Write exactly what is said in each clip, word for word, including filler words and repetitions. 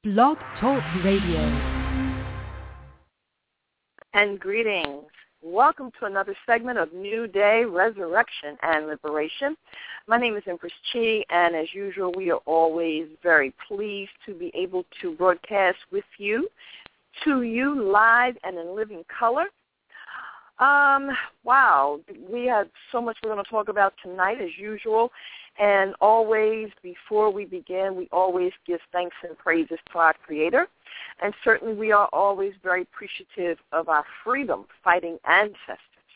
Blog Talk Radio. And greetings. Welcome to another segment of New Day, Resurrection, and Liberation. My name is Empress Chi, and as usual, we are always very pleased to be able to broadcast with you, to you, live and in living color. Um, wow, we have so much we're going to talk about tonight, as usual. And always, before we begin, we always give thanks and praises to our Creator. And certainly we are always very appreciative of our freedom-fighting ancestors.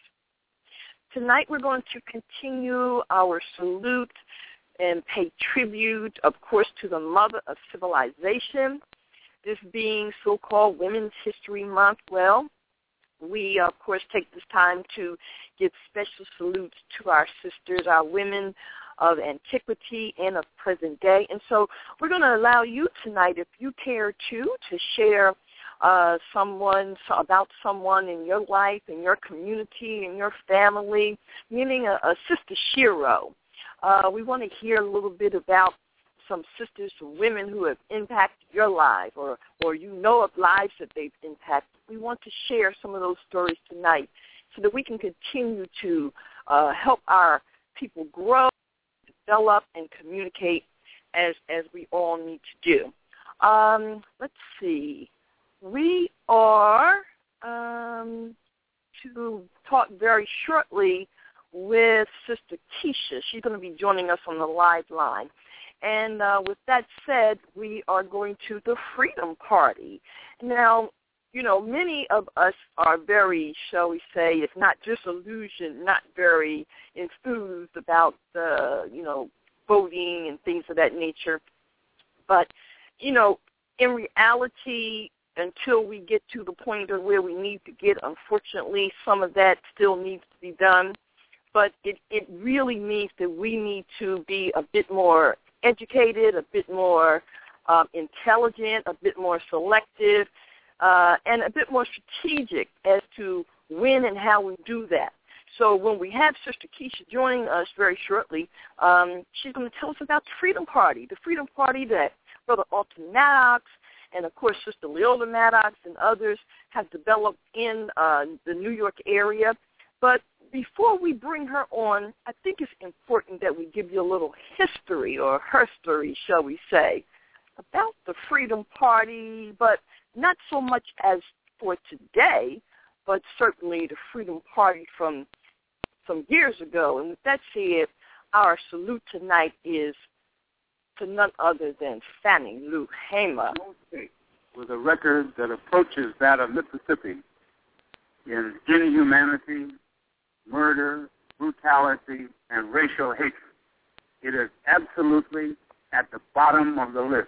Tonight we're going to continue our salute and pay tribute, of course, to the mother of civilization. This being so-called Women's History Month, well, we, of course, take this time to give special salutes to our sisters, our women of antiquity and of present day. And so we're going to allow you tonight, if you care to, to share uh, someone, about someone in your life, in your community, in your family, meaning a, a Sister Shiro. Uh, we want to hear a little bit about some sisters or women who have impacted your life, or, or you know of lives that they've impacted. We want to share some of those stories tonight so that we can continue to uh, help our people grow, develop, and communicate as as we all need to do. Um, let's see. We are um, to talk very shortly with Sister Keisha. She's going to be joining us on the live line. And uh, with that said, we are going to the Freedom Party. Now, you know, many of us are very, shall we say, if not disillusioned, not very enthused about the, you know, voting and things of that nature. But, you know, in reality, until we get to the point of where we need to get, unfortunately, some of that still needs to be done. But it, it really means that we need to be a bit more educated, a bit more um, intelligent, a bit more selective, Uh, and a bit more strategic as to when and how we do that. So when we have Sister Keisha joining us very shortly, um, she's going to tell us about the Freedom Party, the Freedom Party that Brother Alton Maddox and, of course, Sister Leola Maddox and others have developed in uh, the New York area. But before we bring her on, I think it's important that we give you a little history, or her story, shall we say, about the Freedom Party, but not so much as for today, but certainly the Freedom Party from some years ago. And with that said, our salute tonight is to none other than Fannie Lou Hamer. With a record that approaches that of Mississippi in inhumanity, murder, brutality, and racial hatred, it is absolutely at the bottom of the list.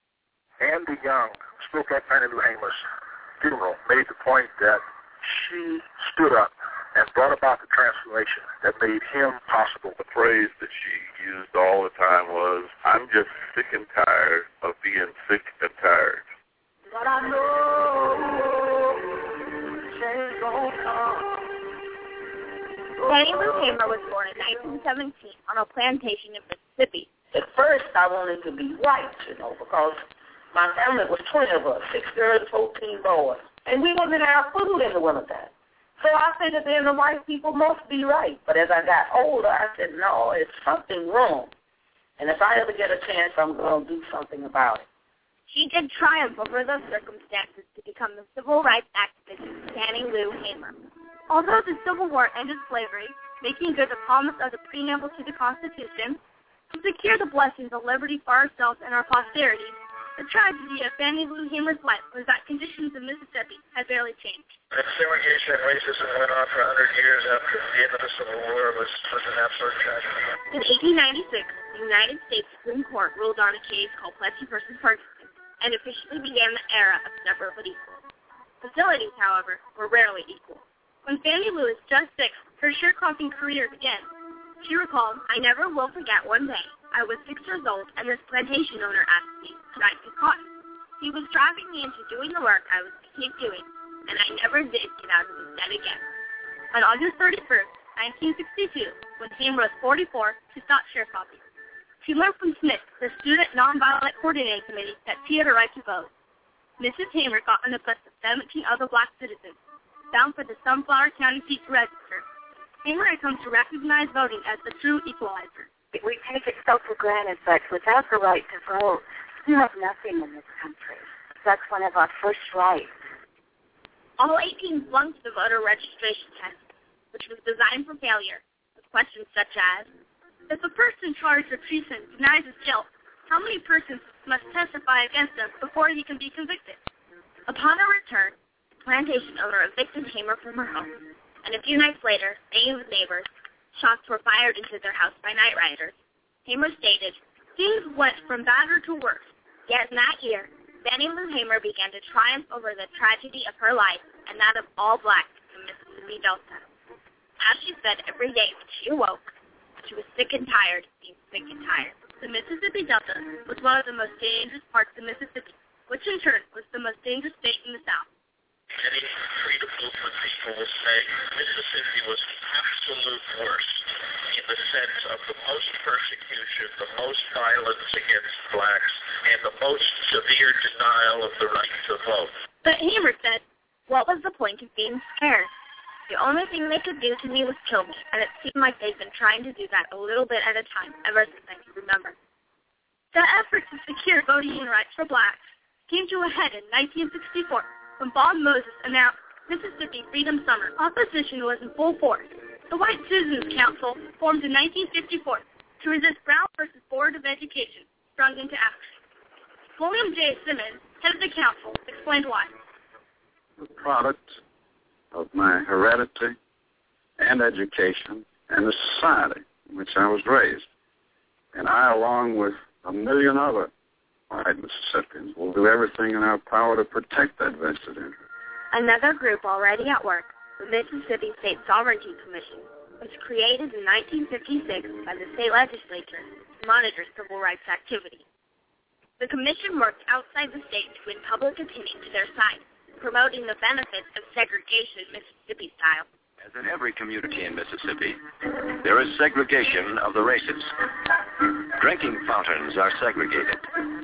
Andy Young spoke at Fannie Lou Hamer's funeral, made the point that she stood up and brought about the transformation that made him possible. The phrase that she used all the time was, "I'm just sick and tired of being sick and tired." But I know change gon' come. Fannie Lou Hamer was born in nineteen seventeen on a plantation in Mississippi. At first, I wanted to be white, you know, because my family was twenty of us, six girls, fourteen boys. And we wouldn't have food in the wintertime. So I figured then the white people must be right. But as I got older, I said, no, it's something wrong. And if I ever get a chance, I'm going to do something about it. She did triumph over those circumstances to become the civil rights activist Fannie Lou Hamer. Although the Civil War ended slavery, making good the promise of the preamble to the Constitution, to secure the blessings of liberty for ourselves and our posterity, the tragedy of Fannie Lou Hamer's life was that conditions in Mississippi had barely changed. And segregation and racism went on for one hundred years after the end of the Civil War was, was an absolute tragedy. In eighteen ninety-six, the United States Supreme Court ruled on a case called Plessy versus Ferguson and officially began the era of separate but equal. Facilities, however, were rarely equal. When Fannie Lou was just six, her sharecropping career began. She recalled, "I never will forget one day. I was six years old, and this plantation owner asked me, could I pick cotton? He was driving me into doing the work I was to keep doing, and I never did get out of his debt again." On August thirty-first, nineteen sixty-two, when Hamer was forty-four, she stopped sharecropping. She learned from Smith, the Student Nonviolent Coordinating Committee, that she had a right to vote. Missus Hamer got on a bus of seventeen other black citizens, bound for the Sunflower County seat to register. Hamer had come to recognize voting as the true equalizer. We take it so for granted, but without the right to vote, you have nothing in this country. That's one of our first rights. All eighteen flunked the voter registration test, which was designed for failure, with questions such as, if a person charged with treason denies his guilt, how many persons must testify against him before he can be convicted? Upon her return, the plantation owner evicted Hamer from her home, and a few nights later, many of the neighbors, shots were fired into their house by night riders. Hamer stated, things went from badder to worse, yet in that year, Fannie Lou Hamer began to triumph over the tragedy of her life and that of all blacks in the Mississippi Delta. As she said every day when she awoke, she was sick and tired of being sick and tired. The Mississippi Delta was one of the most dangerous parts of Mississippi, which in turn was the most dangerous state in the South. Many freedom movement people will say Mississippi was the absolute worst in the sense of the most persecution, the most violence against blacks, and the most severe denial of the right to vote. But Hamer said, what was the point of being scared? The only thing they could do to me was kill me, and it seemed like they'd been trying to do that a little bit at a time ever since I could remember. The effort to secure voting rights for blacks came to a head in nineteen sixty-four when Bob Moses announced Mississippi Freedom Summer. Opposition was in full force. The White Citizens Council, formed in nineteen fifty-four to resist Brown versus Board of Education, sprung into action. William J. Simmons, head of the council, explained why. The product of my heredity and education and the society in which I was raised. And I, along with a million other white Mississippians, will do everything in our power to protect that vested interest. Another group already at work, the Mississippi State Sovereignty Commission, was created in nineteen fifty-six by the state legislature to monitor civil rights activity. The commission worked outside the state to win public opinion to their side, promoting the benefits of segregation Mississippi style. As in every community in Mississippi, there is segregation of the races. Drinking fountains are segregated.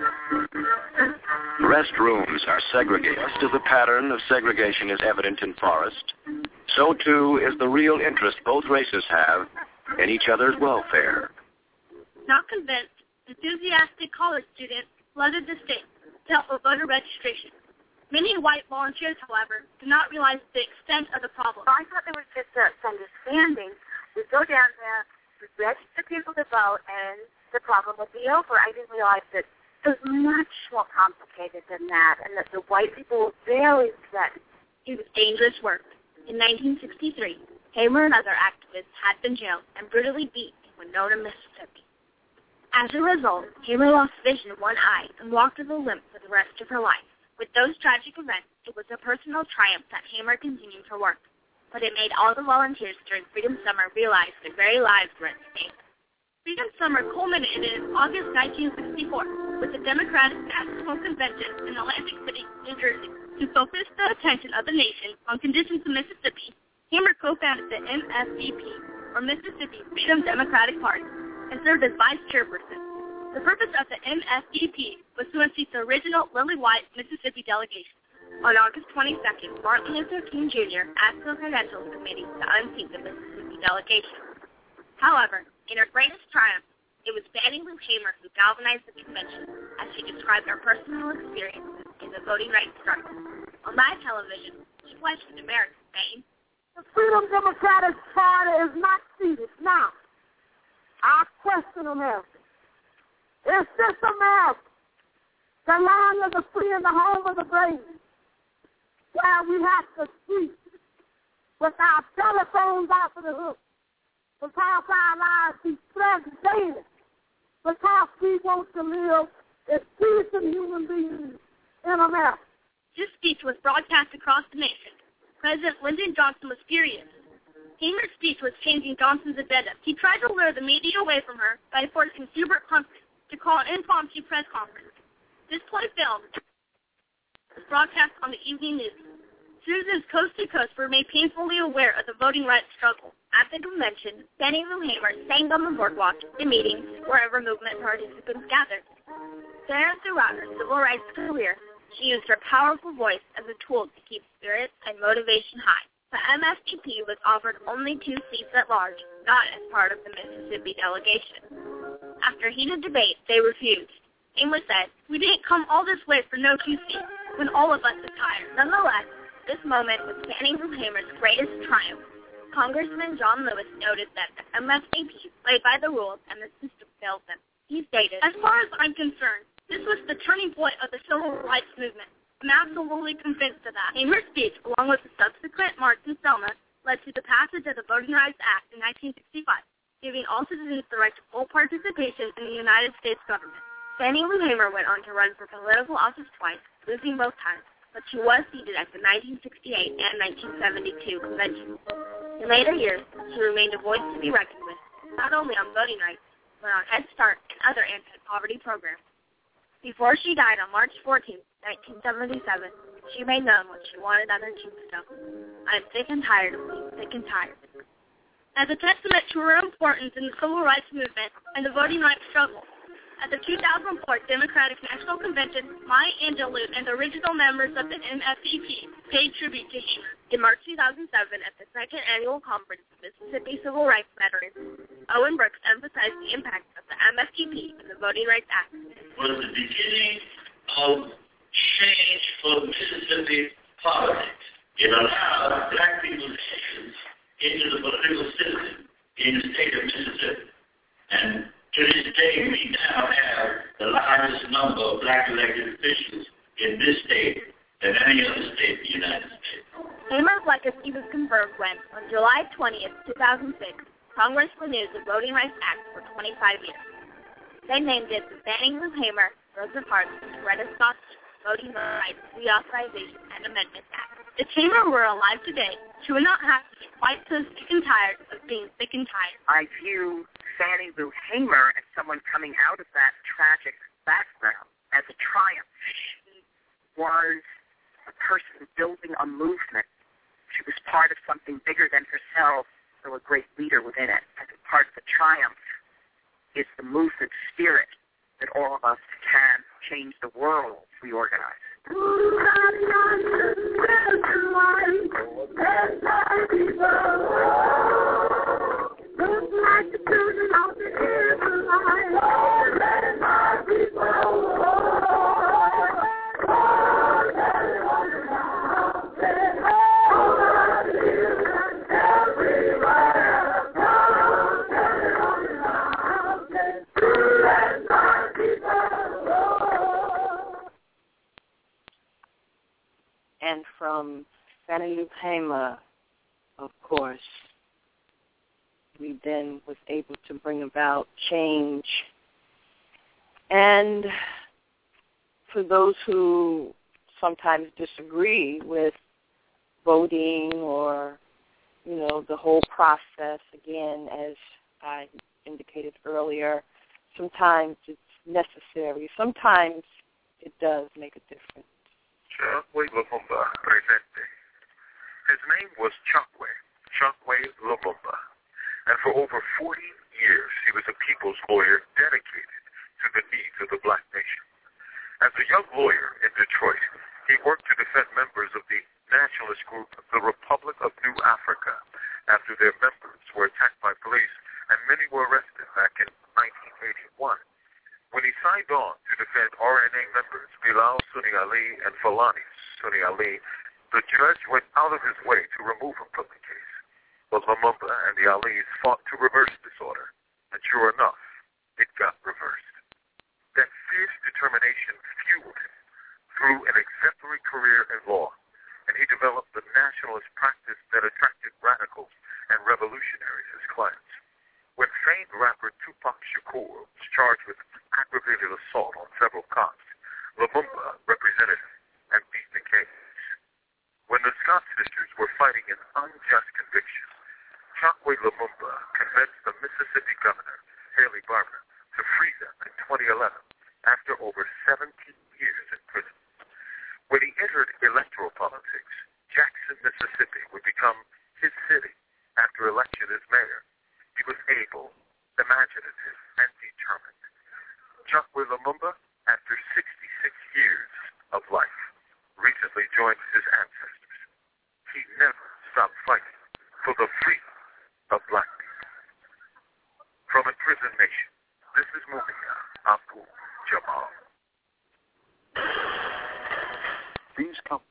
Restrooms are segregated. Just as the pattern of segregation is evident in Forest, so too is the real interest both races have in each other's welfare. Not convinced, enthusiastic college students flooded the state to help with voter registration. Many white volunteers, however, did not realize the extent of the problem. I thought there was just uh, some understanding. We'd go down there, we'd register people to vote, and the problem would be over. I didn't realize that it was much more complicated than that, and that the white people were very upset. It was dangerous work. In nineteen sixty-three, Hamer and other activists had been jailed and brutally beaten in Winona, Mississippi. As a result, Hamer lost vision in one eye and walked with a limp for the rest of her life. With those tragic events, it was a personal triumph that Hamer continued her work, but it made all the volunteers during Freedom Summer realize their very lives were at stake. Freedom Summer culminated in August nineteen sixty-four with the Democratic National Convention in Atlantic City, New Jersey. To focus the attention of the nation on conditions in Mississippi, Hamer co-founded the M S D P, or Mississippi Freedom Democratic Party, and served as vice chairperson. The purpose of the M S D P was to unseat the original Lily White Mississippi delegation. On August twenty-second, Martin Luther King Junior asked the Credentials Committee to unseat the Mississippi delegation. However, in her greatest triumph, it was Fannie Lou Hamer who galvanized the convention as she described her personal experiences in the voting rights struggle. On live television, she pledged to America, saying, "The Freedom Democratic Party is not seated now. I question America. Is this America, the land of the free and the home of the brave, where we have to speak with our telephones out of the hook, because our lives be threatened daily, because we want to live as decent human beings in America?" This speech was broadcast across the nation. President Lyndon Johnson was furious. Hamer's speech was changing Johnson's agenda. He tried to lure the media away from her by forcing Hubert Humphrey to call an impromptu press conference. This play film was broadcast on the evening news. citizens coast to coast were made painfully aware of the voting rights struggle. At the convention, Fannie Lou Hamer sang on the boardwalk, in meetings, wherever movement participants gathered. There, throughout her civil rights career, she used her powerful voice as a tool to keep spirits and motivation high. The M S T P was offered only two seats at large, not as part of the Mississippi delegation. After heated debate, they refused. Hamer said, "We didn't come all this way for no two seats, when all of us are tired." Nonetheless, this moment was Fannie Lou Hamer's greatest triumph. Congressman John Lewis noted that the M S T P played by the rules and the system failed them. He stated, "As far as I'm concerned, this was the turning point of the civil rights movement. I'm absolutely convinced of that." Hamer's speech, along with the subsequent march in Selma, led to the passage of the Voting Rights Act in nineteen sixty-five, giving all citizens the right to full participation in the United States government. Fannie Lou Hamer went on to run for political office twice, losing both times, but she was seated at the nineteen sixty-eight and nineteen seventy-two conventions. In later years, she remained a voice to be reckoned with, not only on voting rights, but on Head Start and other anti-poverty programs. Before she died on March fourteenth, nineteen seventy-seven, she made known what she wanted on her tombstone. "I am sick and tired of being sick and tired." As a testament to her importance in the civil rights movement and the voting rights struggle, at the two thousand four Democratic National Convention, Maya Angelou and the original members of the M S T P paid tribute to Hamer. In March two thousand seven, at the second annual conference of Mississippi Civil Rights Veterans, Owen Brooks emphasized the impact of the M S T P and the Voting Rights Act. Was the beginning of change for Mississippi politics. It allowed black people's entrance into the political system in the state of Mississippi. And to this day, we now have the largest number of black elected officials in this state than any other state in the United States. Hamer's legacy was confirmed when, on July twentieth, two thousand six, Congress renewed the Voting Rights Act for twenty-five years. They named it the Fannie Lou Hamer, Rosa Parks, and Coretta Scott Voting Rights Reauthorization and Amendment Act. If Hamer were alive today, she would not have to be quite so sick and tired of being sick and tired. I view Fannie Lou Hamer as someone coming out of that tragic background as a triumph. She was a person building a movement. She was part of something bigger than herself, so a great leader within it. I think part of the triumph is the movement spirit that all of us can change the world if we organize. And from Fannie Lou Hamer, of course, we then was able to bring about change. And for those who sometimes disagree with voting or, you know, the whole process, again, as I indicated earlier, sometimes it's necessary. Sometimes it does make a difference. Chokwe Lumumba Presente. His name was Chokwe, Chokwe Lumumba. And for over forty years, he was a people's lawyer dedicated to the needs of the black nation. As a young lawyer in Detroit, he worked to defend members of the nationalist group, the Republic of New Africa, after their members were attacked by police, and many were arrested back in nineteen eighty-one. When he signed on to defend R N A members Bilal Sunni Ali and Fulani Sunni Ali, the judge went out of his way to remove him from the case. But Lumumba and the Alis fought to reverse this order, and sure enough, it got reversed. That fierce determination fueled him through an exemplary career in law, and he developed the nationalist practice that attracted radicals and revolutionaries as clients. When famed rapper Tupac Shakur was charged with aggravated assault on several cops, Lumumba represented him and beat the case. When the Scott sisters were fighting an unjust conviction, Chokwe Lumumba convinced the Mississippi governor, Haley Barbour, to free them in twenty eleven after over seventeen years in prison. When he entered electoral politics, Jackson, Mississippi would become his city after election as mayor. He was able, imaginative, and determined. Chokwe Lumumba, after sixty-six years of life, recently joined his ancestors. He never stopped fighting for the freedom of black people. From Imprisoned Nation, this is Mumia Abu Jamal. These come.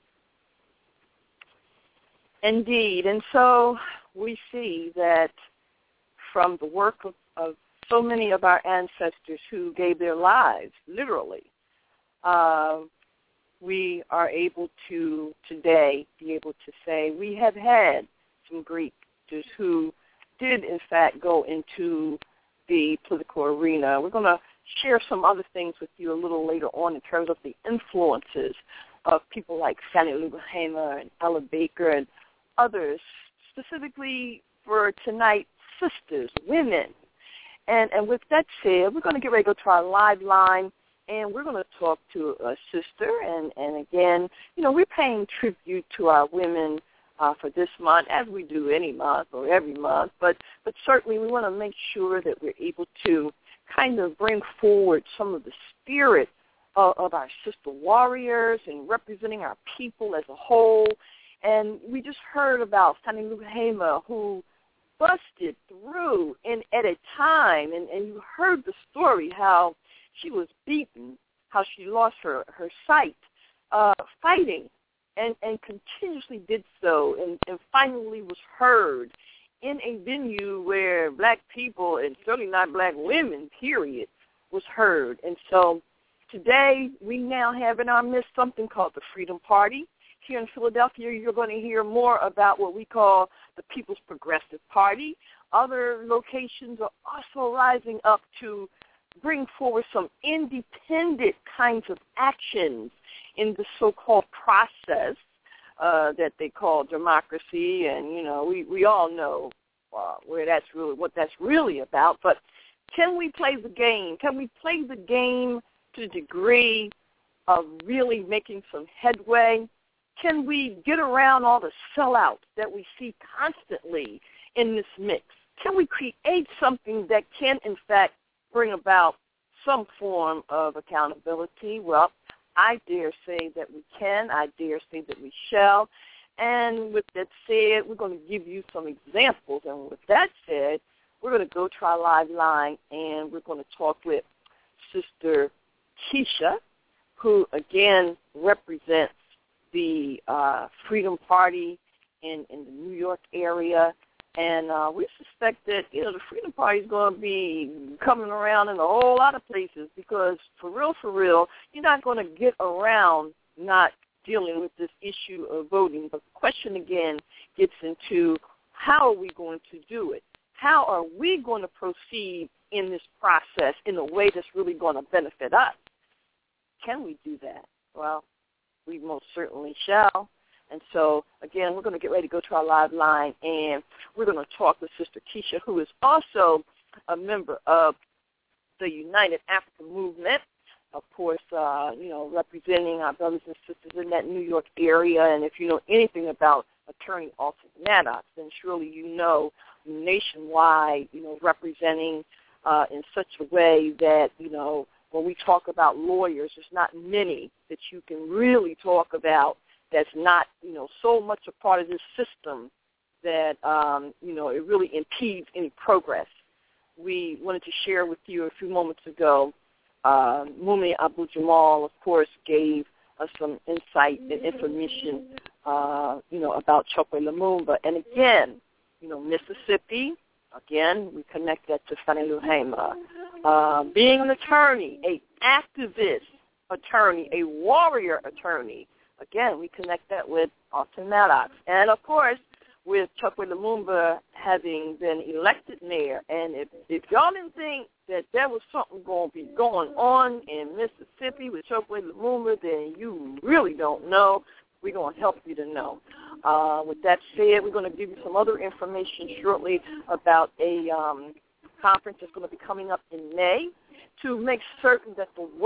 Indeed. And so we see that from the work of, of so many of our ancestors who gave their lives, literally, uh, we are able to today be able to say we have had some Greeks who did, in fact, go into the political arena. We're going to share some other things with you a little later on in terms of the influences of people like Fannie Lou Hamer and Ella Baker and others, specifically for tonight, sisters, women. And and with that said, we're going to get ready to go to our live line, and we're going to talk to a sister. And, and again, you know, we're paying tribute to our women uh, for this month, as we do any month or every month. But, but certainly we want to make sure that we're able to kind of bring forward some of the spirit of, of our sister warriors and representing our people as a whole. And we just heard about Fannie Lou Hamer, who busted through in at a time, and, and you heard the story, how she was beaten, how she lost her, her sight, uh, fighting, and, and continuously did so, and, and finally was heard in a venue where black people, and certainly not black women, period, was heard. And so today we now have in our midst something called the Freedom Party. Here in Philadelphia, you're going to hear more about what we call the People's Progressive Party. Other locations are also rising up to bring forward some independent kinds of actions in the so-called process uh, that they call democracy. And, you know, we, we all know uh, where that's really what that's really about. But can we play the game? Can we play the game to the degree of really making some headway? Can we get around all the sellouts that we see constantly in this mix? Can we create something that can, in fact, bring about some form of accountability? Well, I dare say that we can. I dare say that we shall. And with that said, we're going to give you some examples. And with that said, we're going to go to our live line, and we're going to talk with Sister Keisha, who, again, represents the uh, Freedom Party in, in the New York area. And uh, we suspect that, you know, the Freedom Party is going to be coming around in a whole lot of places because, for real, for real, you're not going to get around not dealing with this issue of voting. But the question, again, gets into how are we going to do it? How are we going to proceed in this process in a way that's really going to benefit us? Can we do that? Well, we most certainly shall. And so, again, we're going to get ready to go to our live line, and we're going to talk with Sister Keisha, who is also a member of the United African Movement, of course, uh, you know, representing our brothers and sisters in that New York area. And if you know anything about Attorney Alton Maddox, then surely you know nationwide, you know, representing uh, in such a way that, you know, when we talk about lawyers, there's not many that you can really talk about that's not, you know, so much a part of this system that, um, you know, it really impedes any progress. We wanted to share with you a few moments ago, uh, Mumia Abu Jamal, of course, gave us some insight and information, uh, you know, about Chokwe Lumumba. And again, you know, Mississippi, again, we connect that to Fannie Lou Hamer. Uh, being an attorney, a activist attorney, a warrior attorney, again, we connect that with Alton Maddox. And, of course, with Chokwe Lumumba having been elected mayor. And if, if y'all didn't think that there was something going to be going on in Mississippi with Chokwe Lumumba, then you really don't know. We're going to help you to know. Uh, with that said, we're going to give you some other information shortly about a um, conference that's going to be coming up in May to make certain that the work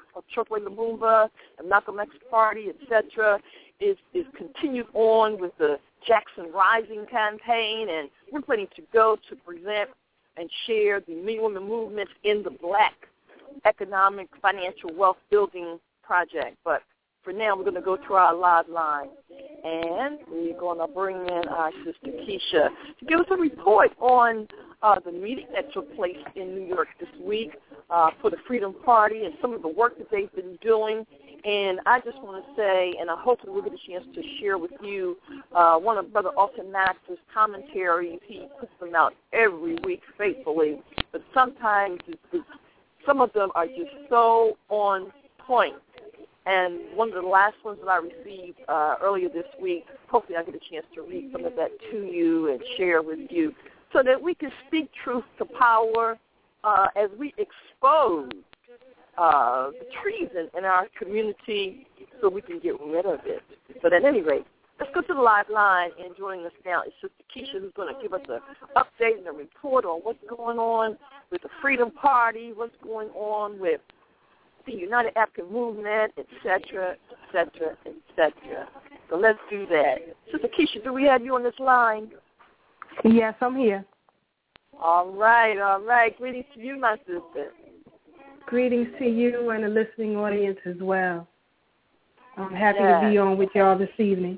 of Chokwe Lumumba and Malcolm X Party, et cetera, is, is continued on with the Jackson Rising campaign, and we're planning to go to present and share the Million Women Movement in the Black Economic Financial Wealth Building Project. But for now, we're going to go to our live line, and we're going to bring in our sister Keisha to give us a report on uh, the meeting that took place in New York this week uh, for the Freedom Party and some of the work that they've been doing. And I just want to say, and I hope that we'll get a chance to share with you uh, one of Brother Alton Max's commentaries. He puts them out every week faithfully, but sometimes it's, it's, some of them are just so on point. And one of the last ones that I received uh, earlier this week, hopefully I get a chance to read some of that to you and share with you so that we can speak truth to power uh, as we expose uh, the treason in our community so we can get rid of it. But at any rate, let's go to the live line, and joining us now is Sister Keisha, who's going to give us an update and a report on what's going on with the Freedom Party, what's going on with the United African Movement, et cetera, et cetera, et cetera. So let's do that. Sister Keisha, do we have you on this line? Yes, I'm here. All right, all right. Greetings to you, my sister. Greetings to you and the listening audience as well. I'm happy yes. to be on with y'all this evening.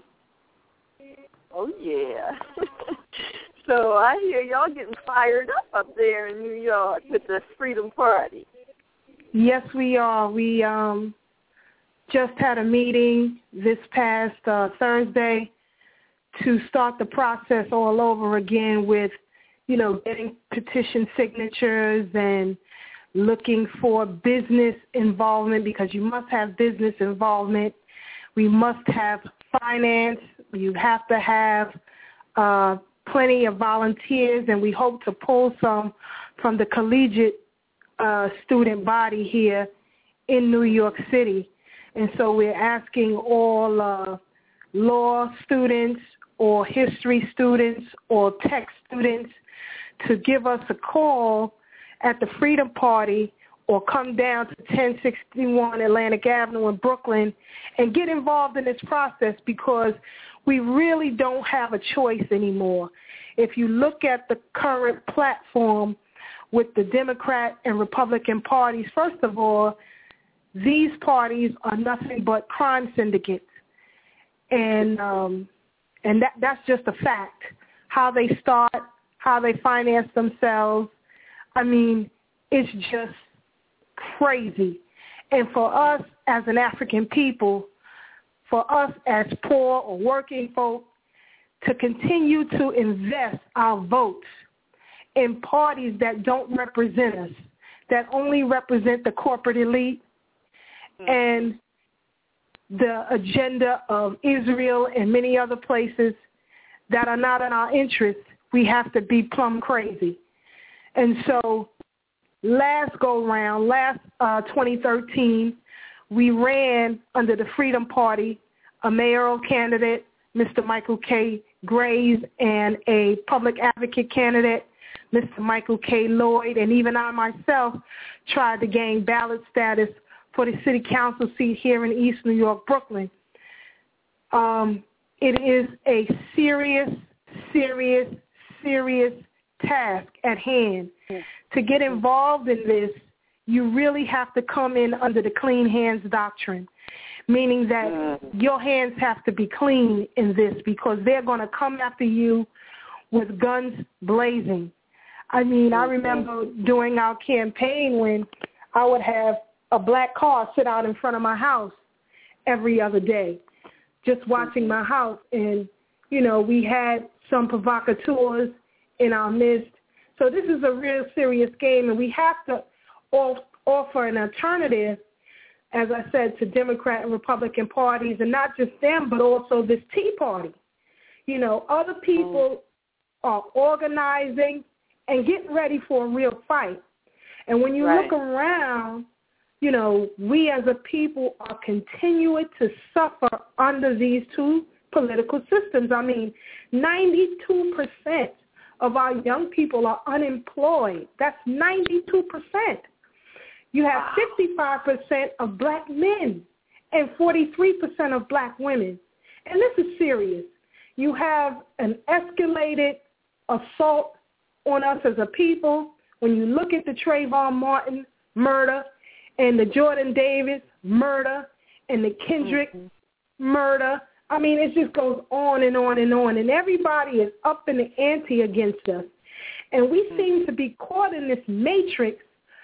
Oh, yeah. So I hear y'all getting fired up up there in New York with the Freedom Party. Yes, we are. We um, just had a meeting this past uh, Thursday to start the process all over again with, you know, getting petition signatures and looking for business involvement, because you must have business involvement. We must have finance. You have to have uh, plenty of volunteers, and we hope to pull some from the collegiate Uh, student body here in New York City. And so we're asking all uh, law students or history students or tech students to give us a call at the Freedom Party or come down to ten sixty-one Atlantic Avenue in Brooklyn and get involved in this process, because we really don't have a choice anymore. If you look at the current platform with the Democrat and Republican parties, first of all, these parties are nothing but crime syndicates. And um, and that, that's just a fact. How they start, how they finance themselves, I mean, it's just crazy. And for us as an African people, for us as poor or working folk, to continue to invest our votes in parties that don't represent us, that only represent the corporate elite and the agenda of Israel and many other places that are not in our interest, we have to be plumb crazy. And so last go-round, last uh, twenty thirteen, we ran under the Freedom Party a mayoral candidate, Mister Michael K. Graves, and a public advocate candidate, Mister Michael K. Lloyd, and even I myself tried to gain ballot status for the city council seat here in East New York, Brooklyn. Um, it is a serious, serious, serious task at hand. To get involved in this, you really have to come in under the clean hands doctrine, meaning that your hands have to be clean in this, because they're going to come after you with guns blazing. I mean, I remember during our campaign when I would have a black car sit out in front of my house every other day, just watching my house. And, you know, we had some provocateurs in our midst. So this is a real serious game, and we have to offer an alternative, as I said, to Democrat and Republican parties, and not just them, but also this Tea Party. You know, other people are organizing and getting ready for a real fight. And when you right. look around, you know, we as a people are continuing to suffer under these two political systems. I mean, ninety-two percent of our young people are unemployed. That's ninety-two percent. You have fifty-five percent of black men and forty-three percent of black women. And this is serious. You have an escalated assault on us as a people. When you look at the Trayvon Martin murder and the Jordan Davis murder and the Kendrick mm-hmm. murder, I mean, it just goes on and on and on. And everybody is up in the ante against us. And we mm-hmm. seem to be caught in this matrix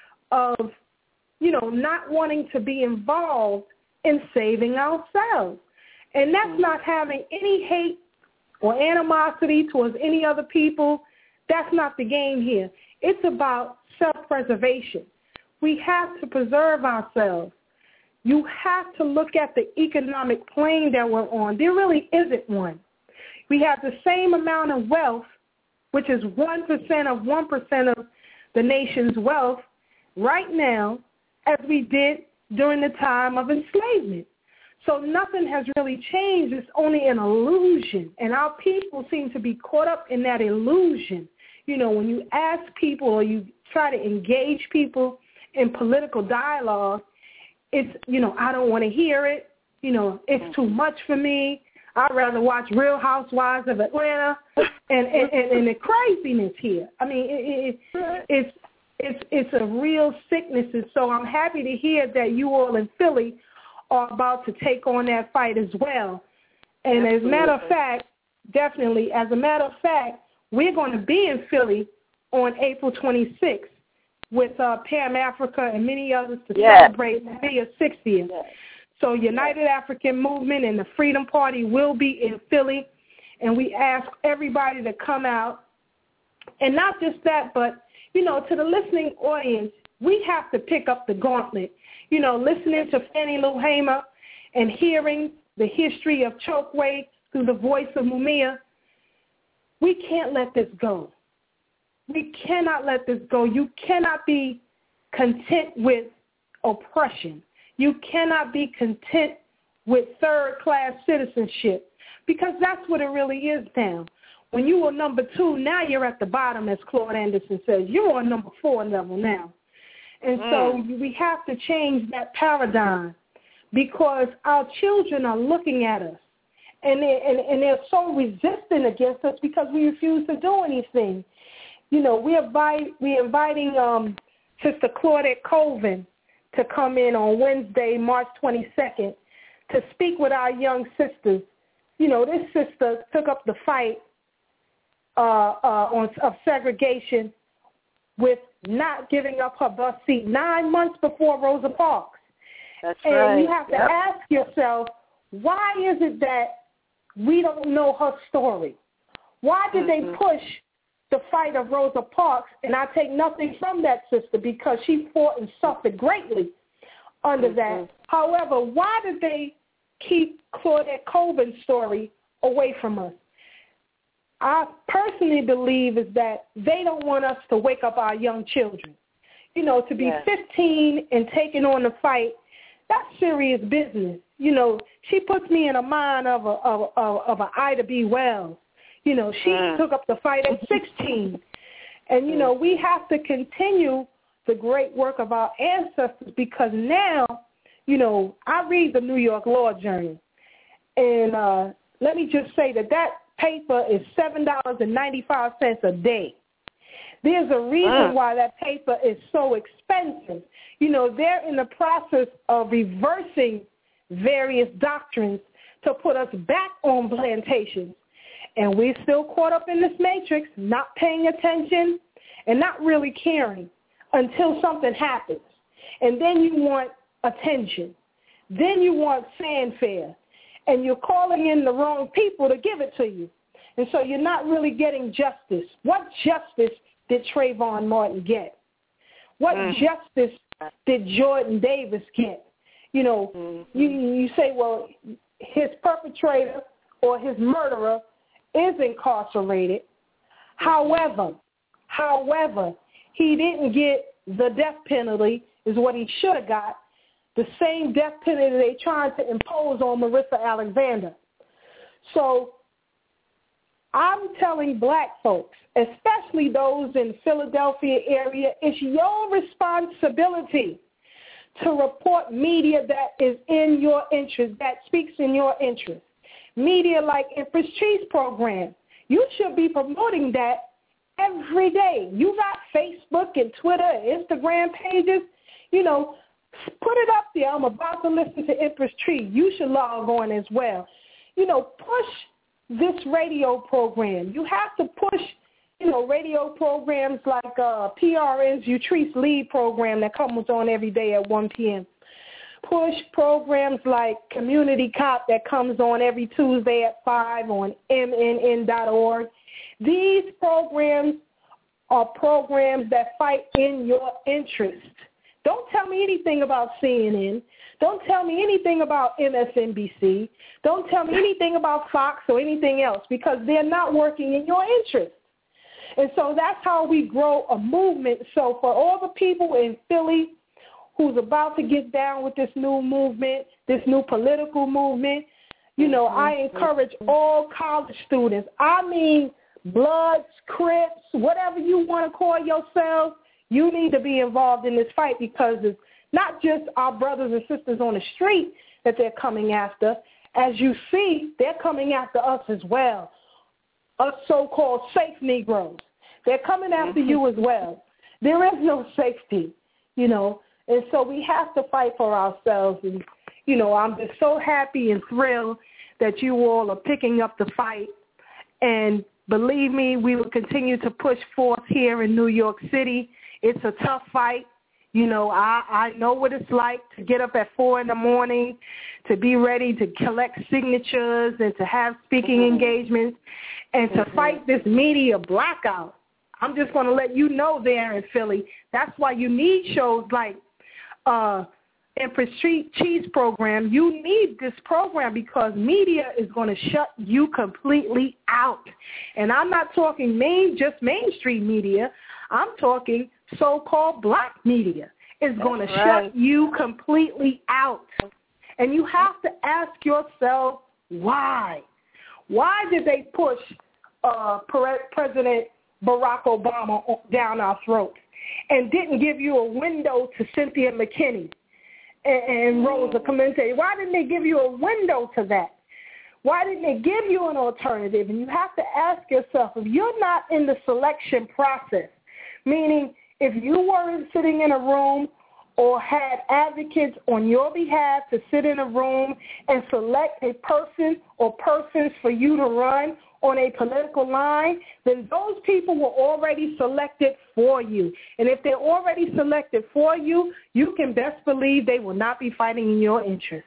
of, you know, not wanting to be involved in saving ourselves. And that's mm-hmm. not having any hate or animosity towards any other people. That's not the game here. It's about self-preservation. We have to preserve ourselves. You have to look at the economic plane that we're on. There really isn't one. We have the same amount of wealth, which is one percent of one percent of the nation's wealth right now, as we did during the time of enslavement. So nothing has really changed. It's only an illusion. And our people seem to be caught up in that illusion. You know, when you ask people or you try to engage people in political dialogue, it's, you know, I don't want to hear it. You know, it's too much for me. I'd rather watch Real Housewives of Atlanta and, and, and, and the craziness here. I mean, it, it, it's, it's, it's a real sickness. And so I'm happy to hear that you all in Philly are about to take on that fight as well. And Absolutely. As a matter of fact, definitely, as a matter of fact, we're going to be in Philly on April twenty-sixth with uh, Pam Africa and many others to yes. celebrate Maria's sixtieth. Yes. So United yes. African Movement and the Freedom Party will be in Philly, and we ask everybody to come out. And not just that, but, you know, to the listening audience, we have to pick up the gauntlet. You know, listening to Fannie Lou Hamer and hearing the history of Chokwe through the voice of Mumia, we can't let this go. We cannot let this go. You cannot be content with oppression. You cannot be content with third-class citizenship, because that's what it really is now. When you were number two, now you're at the bottom, as Claude Anderson says. You're on number four level now. And mm. so we have to change that paradigm, because our children are looking at us, and they're, and, and they're so resistant against us because we refuse to do anything. You know, we invite, we're inviting um, Sister Claudette Colvin to come in on Wednesday, March twenty-second, to speak with our young sisters. You know, this sister took up the fight uh, uh, on, of segregation with not giving up her bus seat nine months before Rosa Parks. That's and right. you have to yep. ask yourself, why is it that we don't know her story? Why did mm-hmm. they push the fight of Rosa Parks? And I take nothing from that sister, because she fought and suffered greatly under mm-hmm. that. However, why did they keep Claudette Colvin's story away from us? I personally believe is that they don't want us to wake up our young children. You know, to be yes. fifteen and taking on the fight, that's serious business. You know, she puts me in a mind of a of, of, of a Ida B. Wells. You know, she mm. took up the fight at sixteen. And, you know, we have to continue the great work of our ancestors, because now, you know, I read the New York Law Journal. And uh, let me just say that that paper is seven dollars and ninety-five cents a day. There's a reason mm. why that paper is so expensive. You know, they're in the process of reversing various doctrines to put us back on plantations. And we're still caught up in this matrix, not paying attention and not really caring until something happens. And then you want attention. Then you want fanfare. And you're calling in the wrong people to give it to you. And so you're not really getting justice. What justice did Trayvon Martin get? What mm. justice did Jordan Davis get? You know, mm-hmm. you, you say, well, his perpetrator or his murderer is incarcerated. However, however, he didn't get the death penalty, is what he should have got, the same death penalty they tried to impose on Marissa Alexander. So I'm telling black folks, especially those in the Philadelphia area, it's your responsibility to report media that is in your interest, that speaks in your interest. Media like Empress Cheese Program. You should be promoting that every day. You got Facebook and Twitter and Instagram pages. You know, put it up there. I'm about to listen to Empress Tree. You should log on as well. You know, push this radio program. You have to push, you know, radio programs like uh, P R N's Utrice Lead program that comes on every day at one p.m. Push programs like Community Cop that comes on every Tuesday at five on M N N dot org. These programs are programs that fight in your interest. Don't tell me anything about C N N. Don't tell me anything about M S N B C. Don't tell me anything about Fox or anything else, because they're not working in your interest. And so that's how we grow a movement. So for all the people in Philly who's about to get down with this new movement, this new political movement, you know, mm-hmm. I encourage all college students. I mean, Bloods, Crips, whatever you want to call yourselves, you need to be involved in this fight, because it's not just our brothers and sisters on the street that they're coming after. As you see, they're coming after us as well, us so-called safe Negroes. They're coming after you as well. There is no safety, you know, and so we have to fight for ourselves. And, you know, I'm just so happy and thrilled that you all are picking up the fight. And believe me, we will continue to push forth here in New York City. It's a tough fight. You know, I, I know what it's like to get up at four in the morning, to be ready to collect signatures and to have speaking mm-hmm. engagements and to mm-hmm. fight this media blackout. I'm just going to let you know there in Philly, that's why you need shows like uh, Empress Cheese Program. You need this program because media is going to shut you completely out. And I'm not talking main, just mainstream media. I'm talking so-called black media is going to right. shut you completely out. And you have to ask yourself why. Why did they push uh, President Barack Obama down our throats and didn't give you a window to Cynthia McKinney and, and Rosa Clemente? Why didn't they give you a window to that? Why didn't they give you an alternative? And you have to ask yourself, if you're not in the selection process, meaning if you weren't sitting in a room or had advocates on your behalf to sit in a room and select a person or persons for you to run on a political line, then those people were already selected for you. And if they're already selected for you, you can best believe they will not be fighting in your interest.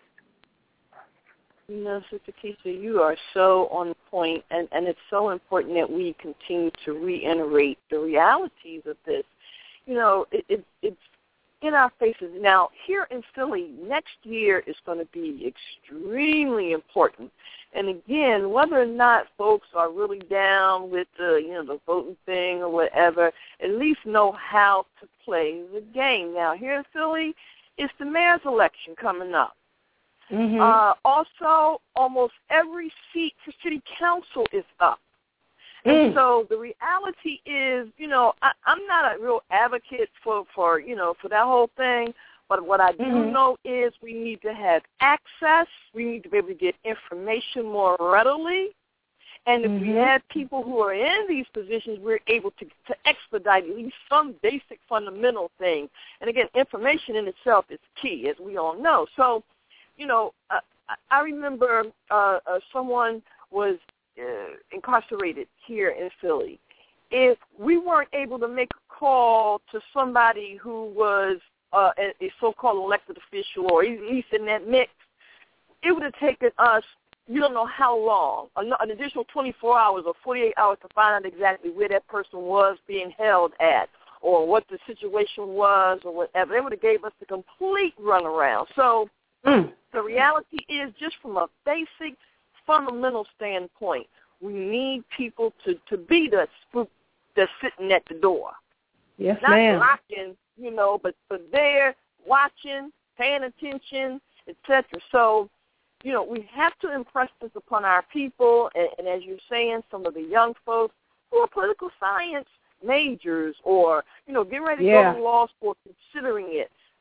You know, Sister Keisha, you are so on point, and, and it's so important that we continue to reiterate the realities of this. You know, it, it, it's in our faces. Now, here in Philly, next year is going to be extremely important. And again, whether or not folks are really down with the, you know, the voting thing or whatever, at least know how to play the game. Now, here in Philly, it's the mayor's election coming up. Mm-hmm. Uh, also, almost every seat for city council is up. Mm. And so the reality is, you know, I, I'm not a real advocate for, for, you know, for that whole thing. But what I do mm-hmm. know is we need to have access. We need to be able to get information more readily. And if mm-hmm. we have people who are in these positions, we're able to, to expedite at least some basic fundamental thing. And, again, information in itself is key, as we all know. So, you know, uh, I remember uh, uh, someone was uh, incarcerated here in Philly. If we weren't able to make a call to somebody who was uh, a, a so-called elected official or at least in that mix, it would have taken us, you don't know how long, an, an additional twenty-four hours or forty-eight hours to find out exactly where that person was being held at or what the situation was or whatever. They would have gave us the complete runaround. So mm. the reality is, just from a basic fundamental standpoint, we need people to, to be the spook that's sitting at the door. Yes, Not ma'am. Not knocking, you know, but, but there, watching, paying attention, et cetera. So, you know, we have to impress this upon our people, and, and as you're saying, some of the young folks who are political science majors or, you know, getting ready to yeah. go to law school, considering it.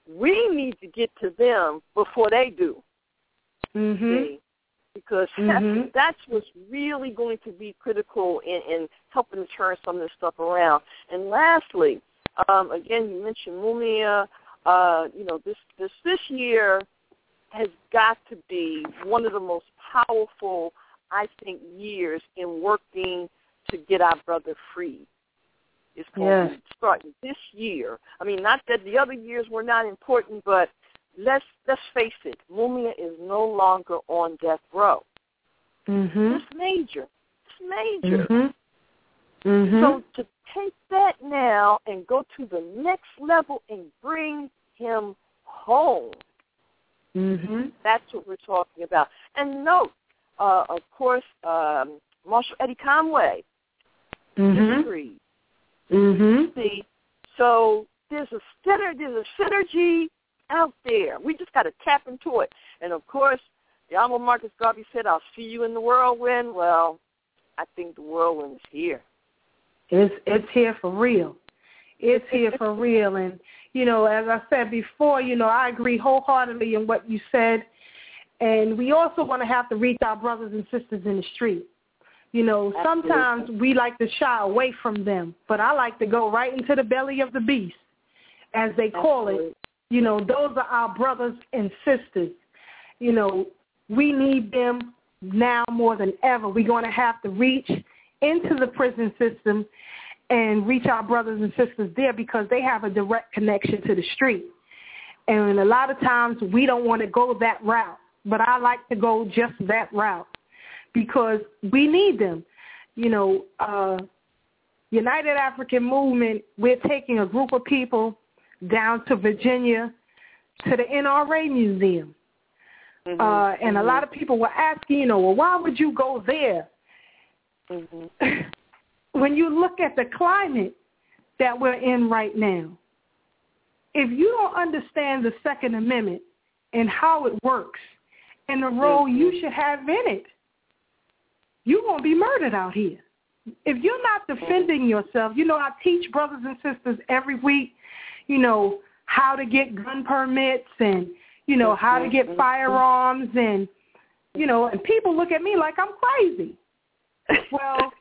we need to get to them before they do. Mm-hmm. See? Because mm-hmm. that's, that's what's really going to be critical in, in helping to turn some of this stuff around. And lastly, um, again, you mentioned Mumia. Uh, you know, this, this this year has got to be one of the most powerful, I think, years in working to get our brother free. It's going yes. to start this year. I mean, not that the other years were not important, but let's let's face it, Mumia is no longer on death row. Mm-hmm. It's major. It's major. Mm-hmm. Mm-hmm. So to take that now and go to the next level and bring him home, mm-hmm. that's what we're talking about. And note, uh, of course, um, Marshal Eddie Conway mm-hmm. disagreed. Mm-hmm. See, so there's a synergy, there's a synergy out there. We just got to tap into it. And, of course, the Honorable Marcus Garvey said, I'll see you in the whirlwind. Well, I think the whirlwind is here. It's, it's here for real. It's here for real. And, you know, as I said before, you know, I agree wholeheartedly in what you said. And we also want to have to reach our brothers and sisters in the street. You know, Absolutely. Sometimes we like to shy away from them, but I like to go right into the belly of the beast, as they call Absolutely. it. You know, those are our brothers and sisters. You know, we need them now more than ever. We're going to have to reach into the prison system and reach our brothers and sisters there because they have a direct connection to the street. And a lot of times we don't want to go that route, but I like to go just that route because we need them. You know, uh, United African Movement, we're taking a group of people down to Virginia to the N R A Museum. Mm-hmm. Uh, and mm-hmm. a lot of people were asking, you know, well, why would you go there? Mm-hmm. When you look at the climate that we're in right now, if you don't understand the Second Amendment and how it works and the role mm-hmm. you should have in it, you're going to be murdered out here. If you're not defending yourself, you know, I teach brothers and sisters every week, you know, how to get gun permits and, you know, how to get firearms and, you know, and people look at me like I'm crazy. Well,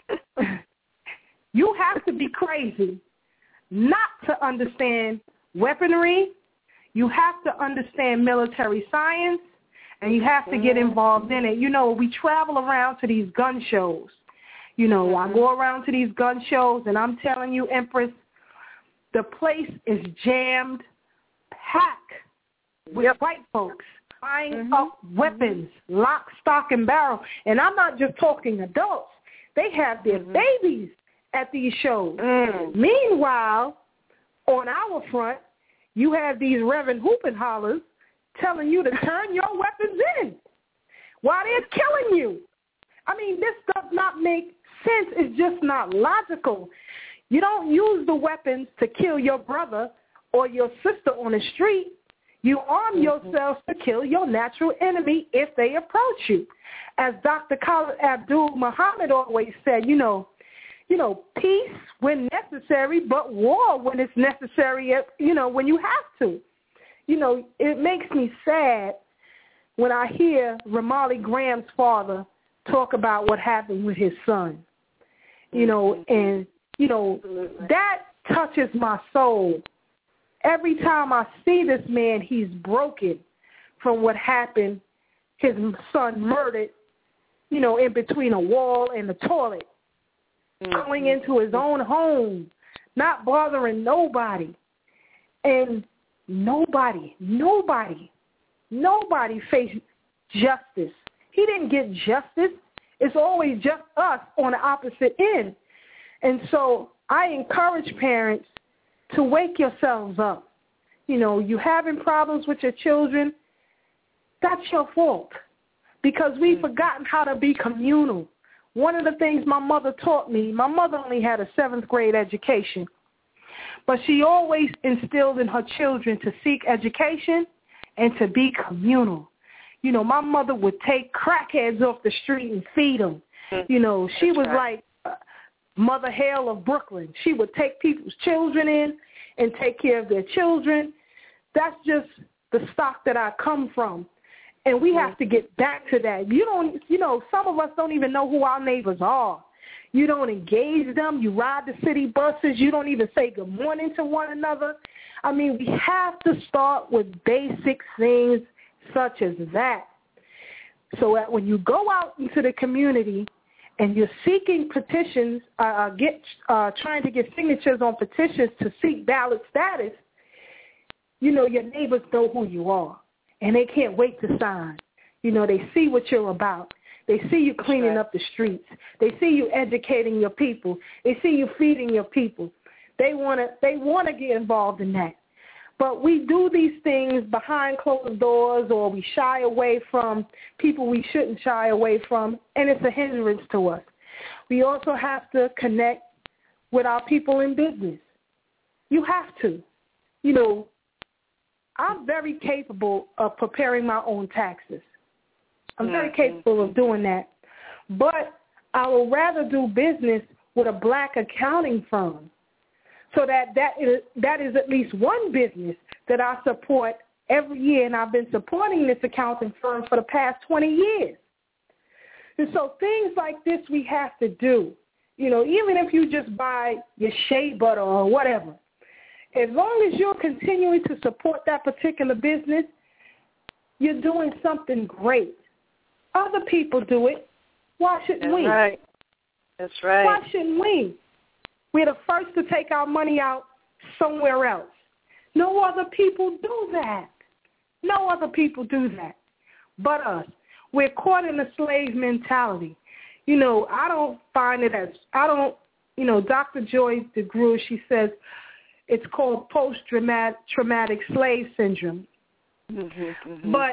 you have to be crazy not to understand weaponry. You have to understand military science, and you have to get involved in it. You know, we travel around to these gun shows. You know, I go around to these gun shows, and I'm telling you, Empress, the place is jammed packed with yep. white folks buying mm-hmm. up weapons, lock, stock, and barrel. And I'm not just talking adults. They have their mm-hmm. babies at these shows. Mm. Meanwhile, on our front, you have these Reverend Hoop and Hollers telling you to turn your weapons in while they're killing you. I mean, this does not make sense. It's just not logical. You don't use the weapons to kill your brother or your sister on the street. You arm mm-hmm. yourself to kill your natural enemy if they approach you. As Doctor Khalid Abdul Muhammad always said, you know, you know, peace when necessary, but war when it's necessary, you know, when you have to. You know, it makes me sad when I hear Ramali Graham's father talk about what happened with his son. You know, and, you know, that touches my soul. Every time I see this man, he's broken from what happened, his son murdered, you know, in between a wall and the toilet, mm-hmm. going into his own home, not bothering nobody. And nobody, nobody, nobody faced justice. He didn't get justice. It's always just us on the opposite end. And so I encourage parents to wake yourselves up. You know, you having problems with your children, that's your fault because we've forgotten how to be communal. One of the things my mother taught me, my mother only had a seventh grade education, but she always instilled in her children to seek education and to be communal. You know, my mother would take crackheads off the street and feed them. You know, she That's was right. like uh, Mother Hale of Brooklyn. She would take people's children in and take care of their children. that's just the stock that I come from. And we have to get back to that. You don't, you know, some of us don't even know who our neighbors are. You don't engage them. You ride the city buses. You don't even say good morning to one another. I mean, we have to start with basic things such as that. So that when you go out into the community and you're seeking petitions, uh, get uh, trying to get signatures on petitions to seek ballot status, you know, your neighbors know who you are, and they can't wait to sign. You know, they see what you're about. They see you cleaning up the streets. They see you educating your people. They see you feeding your people. They want to they want to get involved in that. But we do these things behind closed doors, or we shy away from people we shouldn't shy away from, and it's a hindrance to us. We also have to connect with our people in business. You have to. You know, I'm very capable of preparing my own taxes. I'm very capable of doing that. But I would rather do business with a black accounting firm, so that that is, that is at least one business that I support every year, and I've been supporting this accounting firm for the past twenty years. And so things like this we have to do. You know, even if you just buy your shea butter or whatever, as long as you're continuing to support that particular business, you're doing something great. Other people do it. Why shouldn't That's we? Right. That's right. Why shouldn't we? We're the first to take our money out somewhere else. No other people do that. No other people do that but us. We're caught in a slave mentality. You know, I don't find it as, I don't, you know, Doctor Joy DeGruy, she says it's called post-traumatic traumatic slave syndrome. Mm-hmm, mm-hmm. But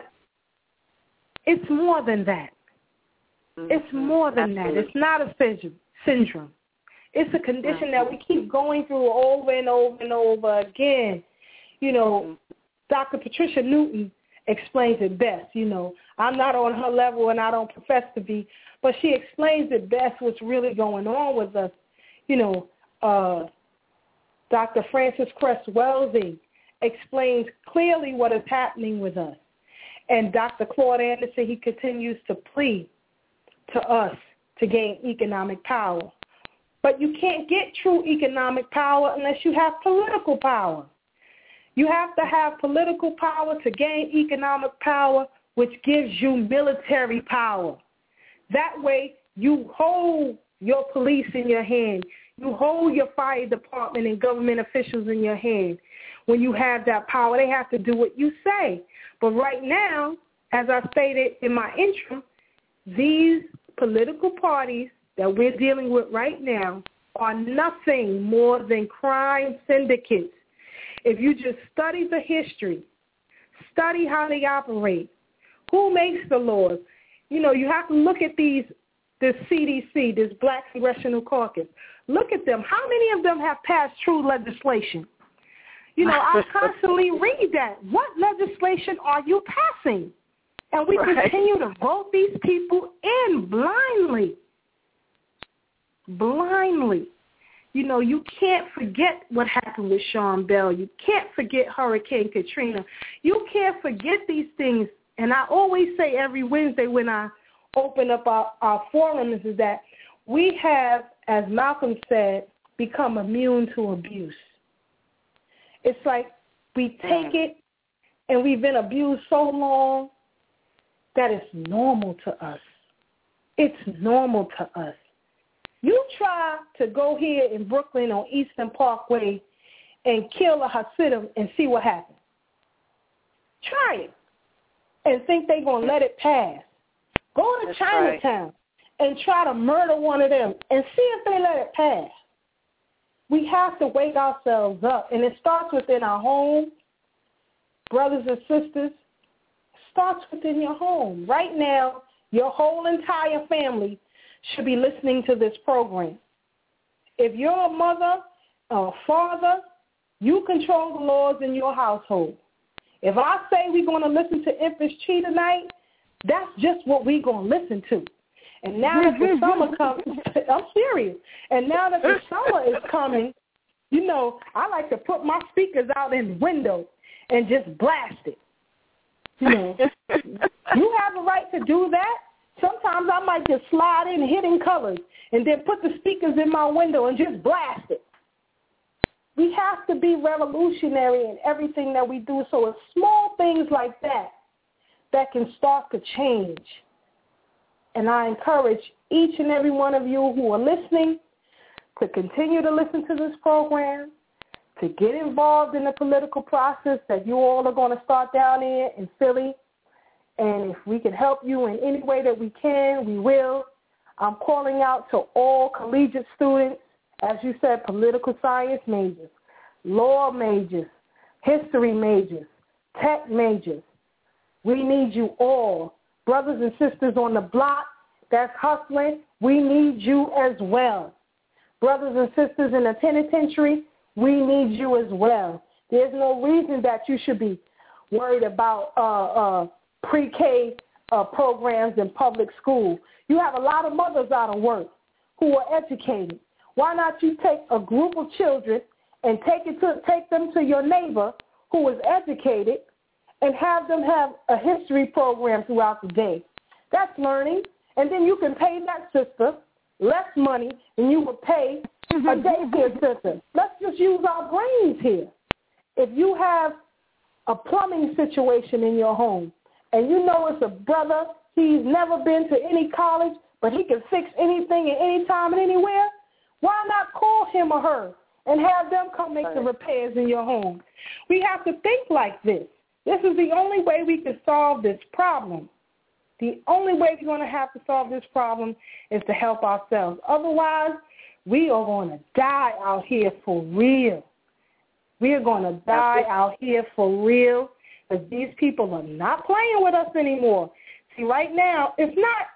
it's more than that. Mm-hmm. It's more than Absolutely. that. It's not a syndrome. It's a condition mm-hmm. that we keep going through over and over and over again. You know, mm-hmm. Doctor Patricia Newton explains it best. You know, I'm not on her level and I don't profess to be, but she explains it best what's really going on with us. You know, uh, Doctor Francis Cress Welsing explains clearly what is happening with us. And Doctor Claude Anderson, he continues to plead to us to gain economic power. But you can't get true economic power unless you have political power. You have to have political power to gain economic power, which gives you military power. That way you hold your police in your hand. You hold your fire department and government officials in your hand. When you have that power, they have to do what you say. But right now, as I stated in my intro, these political parties that we're dealing with right now are nothing more than crime syndicates. If you just study the history, study how they operate, who makes the laws, you know, you have to look at these, this C D C, this Black Congressional Caucus. Look at them. How many of them have passed true legislation? You know, I constantly read that. What legislation are you passing? And we right. continue to vote these people in blindly. Blindly. You know, you can't forget what happened with Sean Bell. You can't forget Hurricane Katrina. You can't forget these things. And I always say every Wednesday when I open up our, our forums is that we have, as Malcolm said, become immune to abuse. It's like we take it and we've been abused so long that it's normal to us. It's normal to us. You try to go here in Brooklyn on Eastern Parkway and kill a Hasidim and see what happens. Try it and think they're going to let it pass. Go to That's Chinatown right. and try to murder one of them and see if they let it pass. We have to wake ourselves up, and it starts within our home. Brothers and sisters, it starts within your home. Right now, your whole entire family should be listening to this program. If you're a mother or a father, you control the laws in your household. If I say we're going to listen to Empress Chi tonight, that's just what we're going to listen to. And now that the summer comes, I'm serious. And now that the summer is coming, you know, I like to put my speakers out in the window and just blast it. You know, you have a right to do that. Sometimes I might just slide in Hidden Colors and then put the speakers in my window and just blast it. We have to be revolutionary in everything that we do, so it's small things like that that can start to change. And I encourage each and every one of you who are listening to continue to listen to this program, to get involved in the political process that you all are going to start down here in Philly. And if we can help you in any way that we can, we will. I'm calling out to all collegiate students, as you said, political science majors, law majors, history majors, tech majors. We need you all. Brothers and sisters on the block that's hustling, we need you as well. Brothers and sisters in the penitentiary, we need you as well. There's no reason that you should be worried about uh, uh, pre-K uh, programs in public school. You have a lot of mothers out of work who are educated. Why not you take a group of children and take it to take them to your neighbor who is educated and have them have a history program throughout the day? That's learning. And then you can pay that sister less money than you would pay a daycare sister. Let's just use our brains here. If you have a plumbing situation in your home and you know it's a brother, he's never been to any college, but he can fix anything at any time and anywhere, why not call him or her and have them come make the repairs in your home? We have to think like this. This is the only way we can solve this problem. The only way we're going to have to solve this problem is to help ourselves. Otherwise, we are going to die out here for real. We are going to die out here for real because these people are not playing with us anymore. See, right now, it's not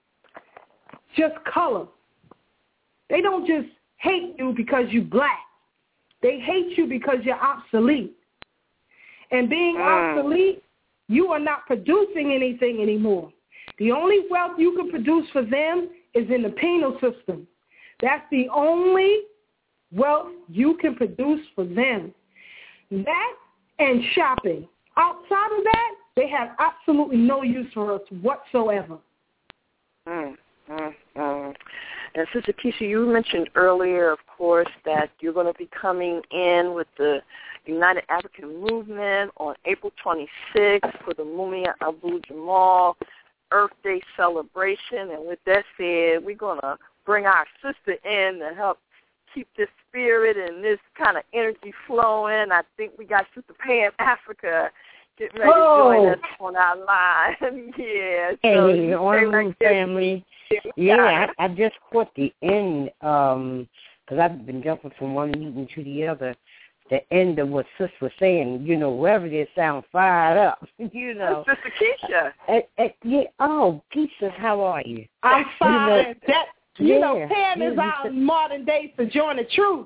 just color. They don't just hate you because you're black. They hate you because you're obsolete. And being mm. obsolete, you are not producing anything anymore. The only wealth you can produce for them is in the penal system. That's the only wealth you can produce for them. That and shopping. Outside of that, they have absolutely no use for us whatsoever. Mm, mm, mm. And Sister Keisha, you mentioned earlier, of course, that you're going to be coming in with the United African Movement on April twenty-sixth for the Mumia Abu Jamal Earth Day celebration. And with that said, we're going to bring our sister in to help keep this spirit and this kind of energy flowing. I think we got Sister Pam Africa getting ready oh. to join us on our line. yeah. So hey, on like family. Yeah, I, I just caught the end because um, I've been jumping from one meeting to the other. The end of what Sis was saying, you know, wherever they sound fired up, you know. Sister Keisha. Uh, uh, yeah. Oh, Keisha, how are you? I'm fine. You know, that, you yeah, know Pam yeah, is out in modern days to join the truth.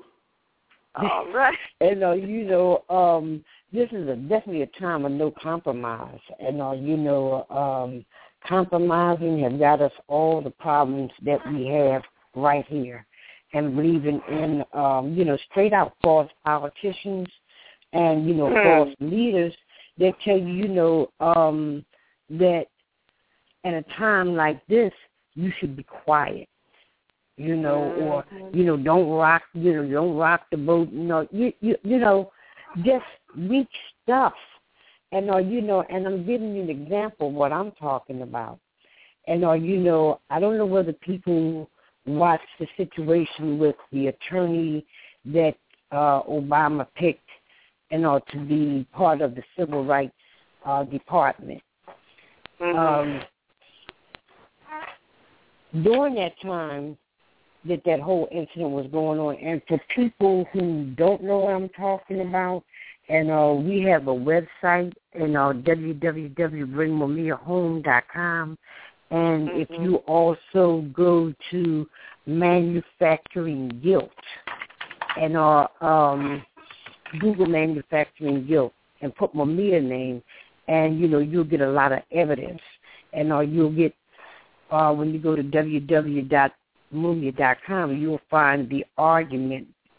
All right. And, uh, you know, um, this is a, definitely a time of no compromise. And, uh, you know, um, compromising has got us all the problems that we have right here. And believing in, um, you know, straight-out false politicians and, you know, mm. false leaders that tell you, you know, um, that in a time like this, you should be quiet, you know, mm. or, you know, don't rock, you know, don't rock the boat, you know, you, you, you know, just weak stuff. And, or, you know, and I'm giving you an example of what I'm talking about. And, or, you know, I don't know whether people watch the situation with the attorney that uh, Obama picked, you know, to be part of the Civil Rights uh, Department. Mm-hmm. Um, during that time that that whole incident was going on, and for people who don't know what I'm talking about, and uh, we have a website, you know, w w w dot bring mumia home dot com. And mm-hmm. if you also go to Manufacturing Guilt and uh, um, Google Manufacturing Guilt and put Mumia name, and, you know, you'll get a lot of evidence. And uh, you'll get, uh, when you go to w w w dot mumia dot com, you'll find the argument,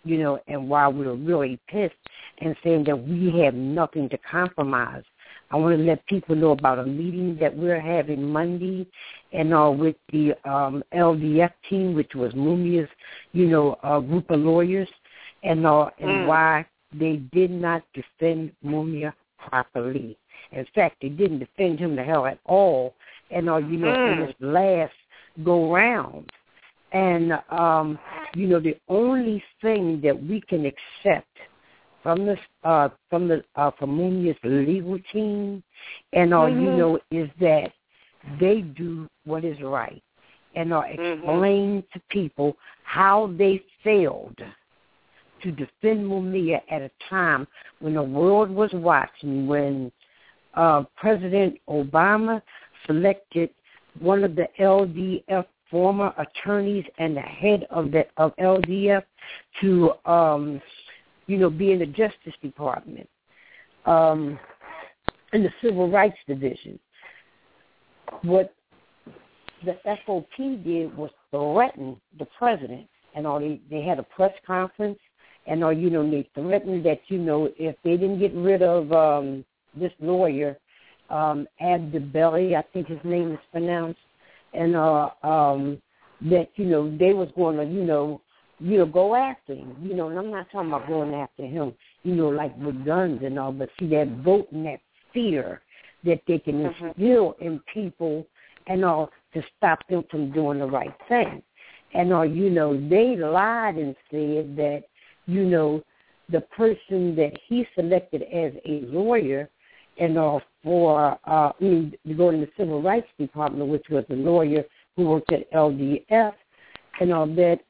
you know, and why we're really pissed and saying that we have nothing to compromise. I want to let people know about a meeting that we're having Monday and uh, with the um, L D F team, which was Mumia's, you know, uh, group of lawyers, and uh, and mm. why they did not defend Mumia properly. In fact, they didn't defend him the hell at all, and uh, you know, mm. in this last go round. And, um, you know, the only thing that we can accept from this, uh, from the, uh, from Mumia's legal team and, uh, mm-hmm. you know, is that they do what is right and uh, explain mm-hmm. to people how they failed to defend Mumia at a time when the world was watching, when uh, President Obama selected one of the L D F former attorneys and the head of the of L D F to, um, you know, be in the Justice Department, um, in the Civil Rights Division. What the F O P did was threaten the president, and all they, they had a press conference, and all you know they threatened that you know if they didn't get rid of um, this lawyer, um, Abdibelli, I think his name is pronounced. And uh, um, that you know they was going to you know you know go after him, you know. And I'm not talking about going after him, you know, like with guns and all, but see that vote and that fear that they can mm-hmm. instill in people and all to stop them from doing the right thing. And all you know they lied and said that you know the person that he selected as a lawyer and all for uh, I mean, to go in the Civil Rights Department, which was a lawyer who worked at L D F, and all that,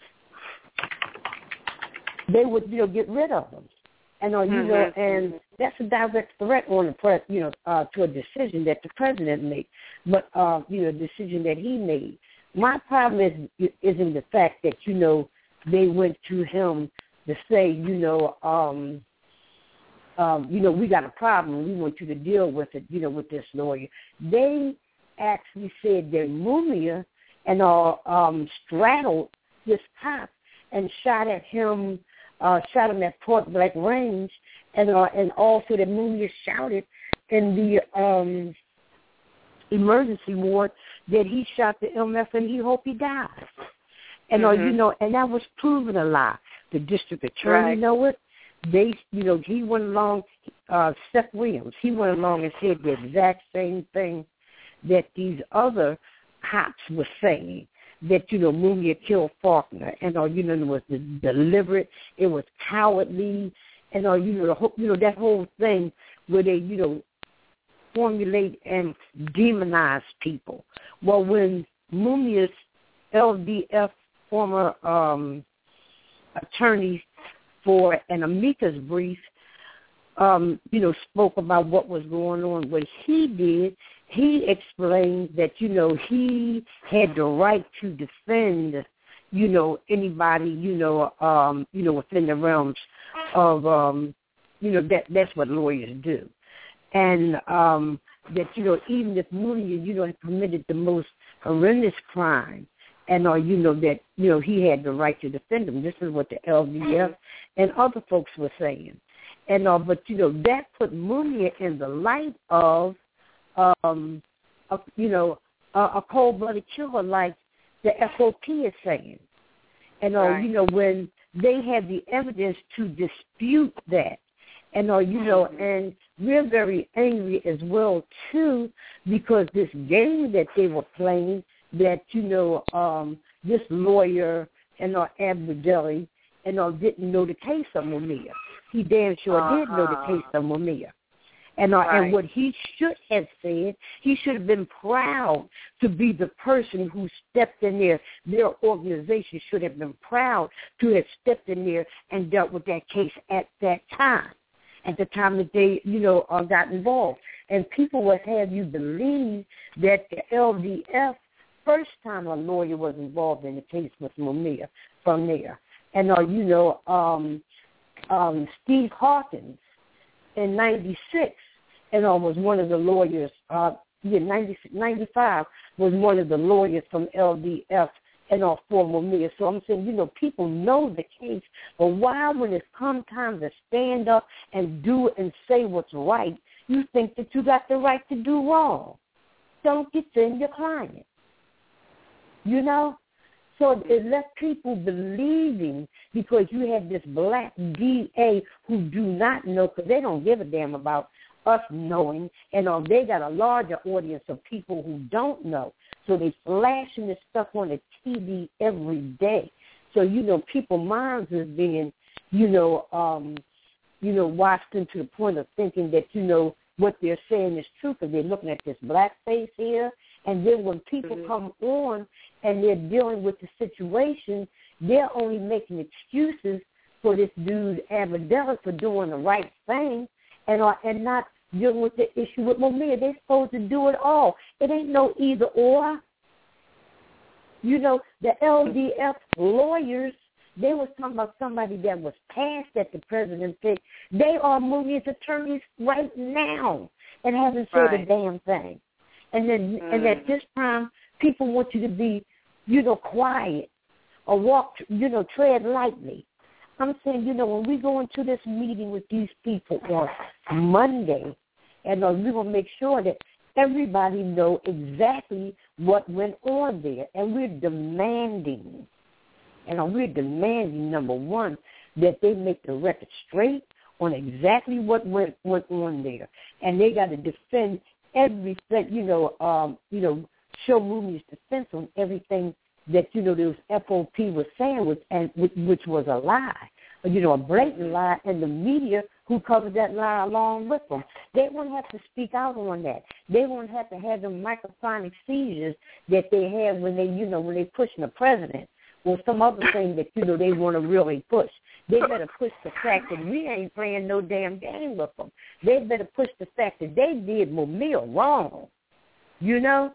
they would, you know, get rid of them, and all, you mm-hmm. know, and that's a direct threat on the press, you know, uh, to a decision that the president made, but uh, you know, a decision that he made. My problem is isn't the fact that you know they went to him to say, you know. Um, Um, you know, we got a problem. We want you to deal with it, you know, with this lawyer. They actually said that Mumia and uh, um, straddled this cop and shot at him, uh, shot him at Point Blank Range, and uh, and also that Mumia shouted in the um, emergency ward that he shot the M F and he hoped he dies. And mm-hmm. uh, you know, and that was proven a lie. The district attorney right. know it. They, you know, he went along, uh, Seth Williams, he went along and said the exact same thing that these other cops were saying, that, you know, Mumia killed Faulkner, and, uh, you know, it was deliberate, it was cowardly, and, uh, you know, the whole, you know, that whole thing where they, you know, formulate and demonize people. Well, when Mumia's L D F former um, attorney for an amicus brief, um, you know, spoke about what was going on. What he did, he explained that, you know, he had the right to defend, you know, anybody, you know, um, you know, within the realms of, um, you know, that that's what lawyers do. And um, that, you know, even if Mumia, you know, had committed the most horrendous crime, and, or, you know, that, you know, he had the right to defend him. This is what the L D F and other folks were saying. And, uh, but, you know, that put Mumia in the light of, um, a, you know, a, a cold-blooded killer like the F O P is saying. And, uh, right. you know, when they had the evidence to dispute that. And, uh, you know, and we're very angry as well, too, because this game that they were playing, that, you know, um, this lawyer and uh, Abdibelli and uh, didn't know the case of Mumia. He damn sure uh-huh. did know the case of Mumia. And, uh, right. and what he should have said, he should have been proud to be the person who stepped in there. Their organization should have been proud to have stepped in there and dealt with that case at that time, at the time that they, you know, uh, got involved. And people would have you believe that the L D F, first time a lawyer was involved in the case with Mumia from there. And, uh, you know, um, um, Steve Hawkins in ninety-six, and uh, was one of the lawyers, uh, yeah, ninety, ninety-five was one of the lawyers from L D F and all for Mumia. So I'm saying, you know, people know the case, but why when it's come time to stand up and do and say what's right, you think that you got the right to do wrong? Don't defend your client. You know? So it left people believing because you have this black D A who do not know, because they don't give a damn about us knowing, and um, they got a larger audience of people who don't know. So they flashing this stuff on the T V every day. So, you know, people's minds is being, you know, um, you know, washed into the point of thinking that, you know, what they're saying is true because they're looking at this black face here. And then when people mm-hmm. come on and they're dealing with the situation, they're only making excuses for this dude Abadella for doing the right thing and uh, and not dealing with the issue with Mumia. They're supposed to do it all. It ain't no either or. You know, the L D F lawyers, they was talking about somebody that was passed at the president pick. They are Mumia's attorneys right now and haven't said right. a damn thing. And then, mm. and at this time, people want you to be, you know, quiet or walk, you know, tread lightly. I'm saying, you know, when we go into this meeting with these people on Monday, and uh, we're going to make sure that everybody know exactly what went on there. And we're demanding, and uh, we're demanding, number one, that they make the record straight on exactly what went, went on there. And they got to defend everything, you know, um, you know, show Rumi's defense on everything that, you know, this F O P was saying, was, and which, which was a lie, you know, a blatant lie, and the media who covered that lie along with them. They won't have to speak out on that. They won't have to have the microphonic seizures that they have when they, you know, when they pushing the president or some other thing that, you know, they want to really push. They better push the fact that we ain't playing no damn game with them. They better push the fact that they did Mumia wrong. You know?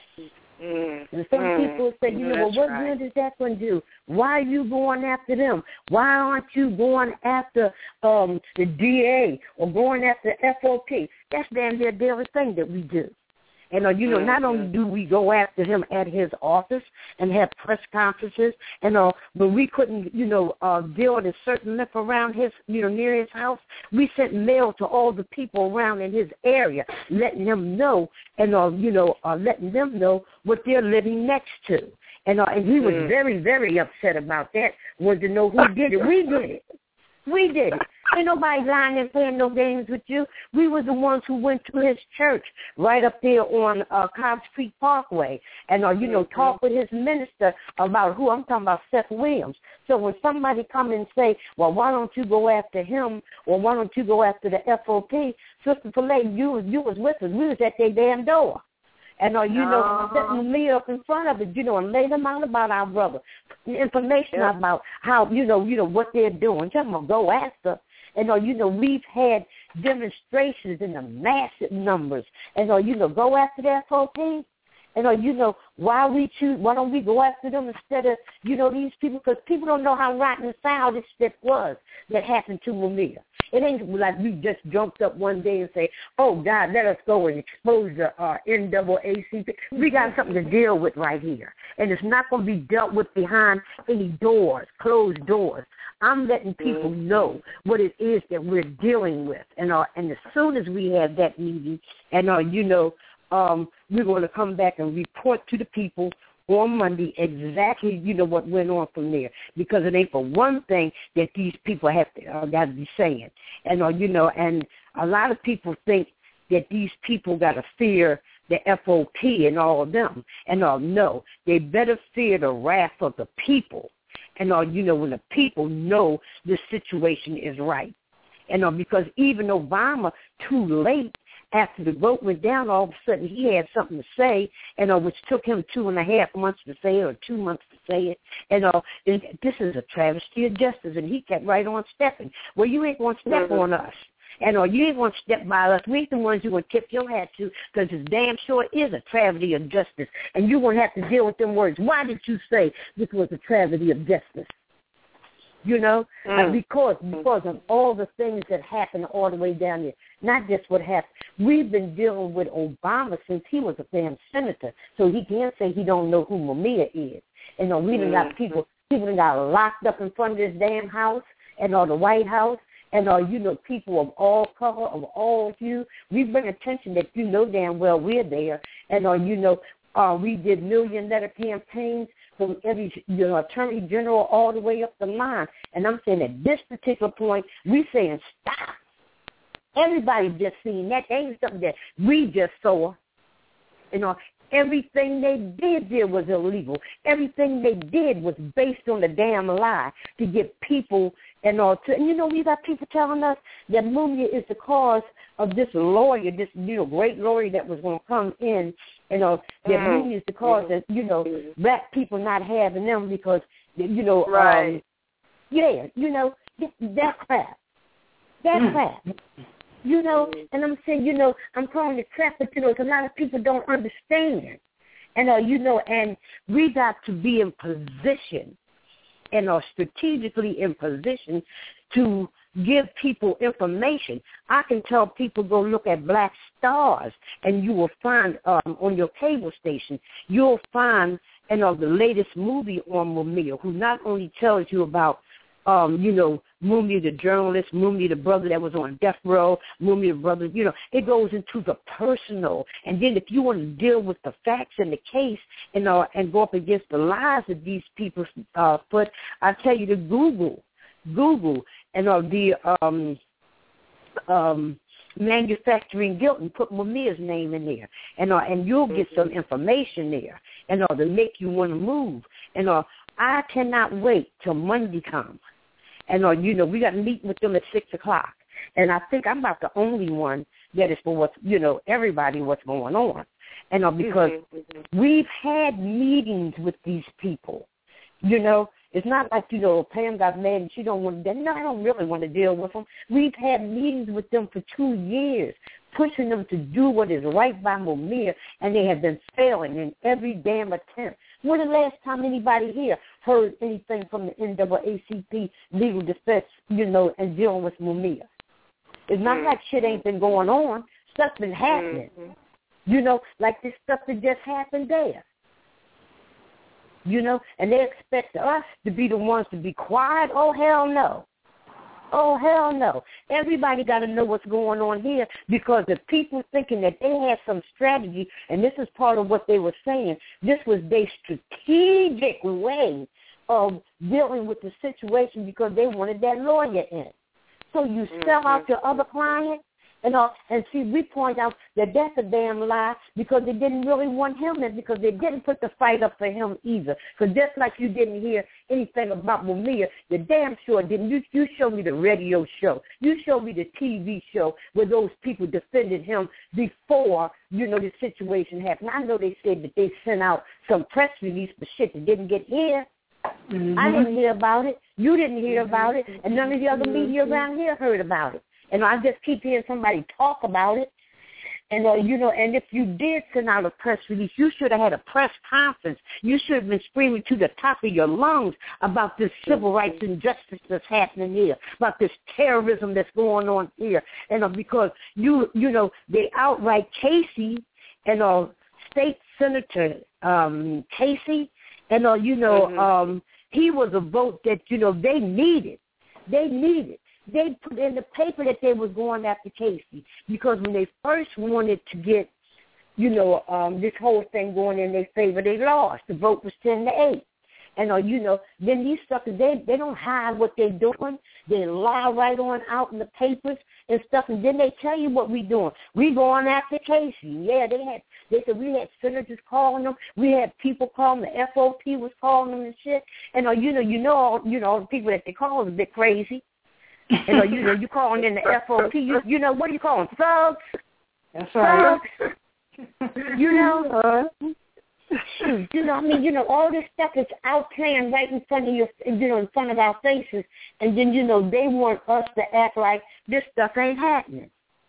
Mm, and some mm, people say, you know, well, what right. good is that going to do? Why are you going after them? Why aren't you going after um, the D A or going after F O P? That's damn near daily thing that we do. And, uh, you know, mm-hmm. not only do we go after him at his office and have press conferences, and uh, when we couldn't, you know, uh, deal with a certain lift around his, you know, near his house, we sent mail to all the people around in his area, letting them know, and, uh, you know, uh, letting them know what they're living next to. And, uh, and he was mm. very, very upset about that, wanted to know who did it. We did it. We did it. Ain't nobody lying and playing no games with you. We were the ones who went to his church right up there on uh, Cobbs Creek Parkway and, uh, you know, talk with his minister about who, I'm talking about Seth Williams. So when somebody come and say, well, why don't you go after him or why don't you go after the F O P, Sister Filet, you was, you was with us. We was at their damn door. And, uh, you know, uh-huh. setting me up in front of it, you know, and lay them out about our brother. Information yeah. about how, you know, you know, what they're doing. Just gonna go after. And, uh, you know, we've had demonstrations in the massive numbers. And, uh, you know, go after the F O P. And, uh, you know, why we choose, why don't we go after them instead of, you know, these people? Because people don't know how rotten and foul this shit was that happened to Mumia. It ain't like we just jumped up one day and say, oh, God, let us go and expose the uh, N double A C P. We got something to deal with right here. And it's not going to be dealt with behind any doors, closed doors. I'm letting people know what it is that we're dealing with. And uh, and as soon as we have that meeting, and, uh, you know, um, we're going to come back and report to the people on Monday exactly, you know, what went on from there. Because it ain't for one thing that these people have to uh, got to be saying. And, uh, you know, and a lot of people think that these people got to fear the F O P and all of them. And, uh, no, they better fear the wrath of the people. And, uh, you know, when the people know the situation is right. And uh, because even Obama, too late, after the vote went down, all of a sudden he had something to say, and uh, which took him two and a half months to say it or two months to say it. And uh, and this is a travesty of justice, and he kept right on stepping. Well, you ain't going to step mm-hmm. on us. And uh, you ain't going to step by us. We ain't the ones you're going to tip your hat to, because it damn sure is a travesty of justice. And you're going to have to deal with them words. Why did you say this was a travesty of justice? You know, Mm. uh, because because of all the things that happened all the way down there. Not just what happened. We've been dealing with Obama since he was a damn senator, so he can't say he don't know who Mumia is. And you know, we done Mm. got people people done got locked up in front of this damn house and or the White House. And uh, you know, people of all color, of all hue. We bring attention that you know damn well we're there. And uh, you know, uh, we did million letter campaigns from every you know, attorney general all the way up the line. And I'm saying at this particular point, we saying stop. Everybody just seen that. That ain't something that we just saw. You know, everything they did there was illegal. Everything they did was based on the damn lie to get people and all. To, and you know, we got people telling us that Mumia is the cause of this lawyer, this you know great lawyer that was going to come in. You know, that mm. Mumia is the cause that you know black people not having them because you know, right? Um, yeah, you know that crap. That Mm. crap. You know, and I'm saying, you know, I'm calling it crap, but, you know, a lot of people don't understand. And, uh, you know, and we got to be in position and are strategically in position to give people information. I can tell people go look at Black Stars, and you will find um, on your cable station, you'll find, you know, the latest movie on Mumia, who not only tells you about Um, you know, Mumia the journalist, Mumia the brother that was on death row, Mumia the brother, you know, it goes into the personal. And then if you want to deal with the facts and the case and uh, and go up against the lies that these people uh, put, I tell you to Google, Google, and uh, the um, um, manufacturing guilt and put Mumia's name in there. And, uh, and you'll get some information there and uh, to make you want to move. And uh, I cannot wait till Monday comes. And, uh, you know, we got to meet with them at six o'clock. And I think I'm about the only one that is for what's, you know, everybody what's going on. And uh, because mm-hmm. we've had meetings with these people, you know. It's not like, you know, Pam got mad and she don't want to, no, I don't really want to deal with them. We've had meetings with them for two years, pushing them to do what is right by Mumia, and they have been failing in every damn attempt. When the last time anybody here heard anything from the N double A C P legal defense, you know, and dealing with Mumia? It's not mm-hmm. like shit ain't been going on. Stuff's been happening. Mm-hmm. You know, like this stuff that just happened there. You know, and they expect us to be the ones to be quiet. Oh, hell no. Oh, hell no. Everybody got to know what's going on here because if people thinking that they had some strategy, and this is part of what they were saying, this was their strategic way of dealing with the situation because they wanted that lawyer in. So you sell out your other client, and uh, and see, we point out that that's a damn lie because they didn't really want him in because they didn't put the fight up for him either. Because just like you didn't hear anything about Mumia, you damn sure didn't. You, you showed me the radio show. You showed me the T V show where those people defended him before, you know, the situation happened. I know they said that they sent out some press release for shit that didn't get here. Mm-hmm. I didn't hear about it. You didn't hear about it. And none of the other media around here heard about it. And I just keep hearing somebody talk about it. And, uh, you know, and if you did send out a press release, you should have had a press conference. You should have been screaming to the top of your lungs about this civil rights injustice that's happening here, about this terrorism that's going on here. And uh, because, you you know, they outright Casey and uh, State Senator um, Casey, and, uh, you know, mm-hmm. um, he was a vote that, you know, they needed. They needed. They put in the paper that they was going after Casey because when they first wanted to get, you know, um, this whole thing going in their favor, they lost. The vote was ten to eight. And, uh, you know, then these suckers, they, they don't hide what they're doing. They lie right on out in the papers and stuff, and then they tell you what we doing. We going after Casey. Yeah, they had, they said we had senators calling them. We had people calling them. The F O P was calling them and shit. And, uh, you know, you know, all, you know, all the people that they call is a bit crazy. You know, you know, you calling in the F O P. You, you know, what do you call them? Thugs. That's right. Thugs. You know, shoot, you know, I mean, you know, all this stuff is out playing right in front of your, you know, in front of our faces, and then, you know, they want us to act like this stuff ain't happening.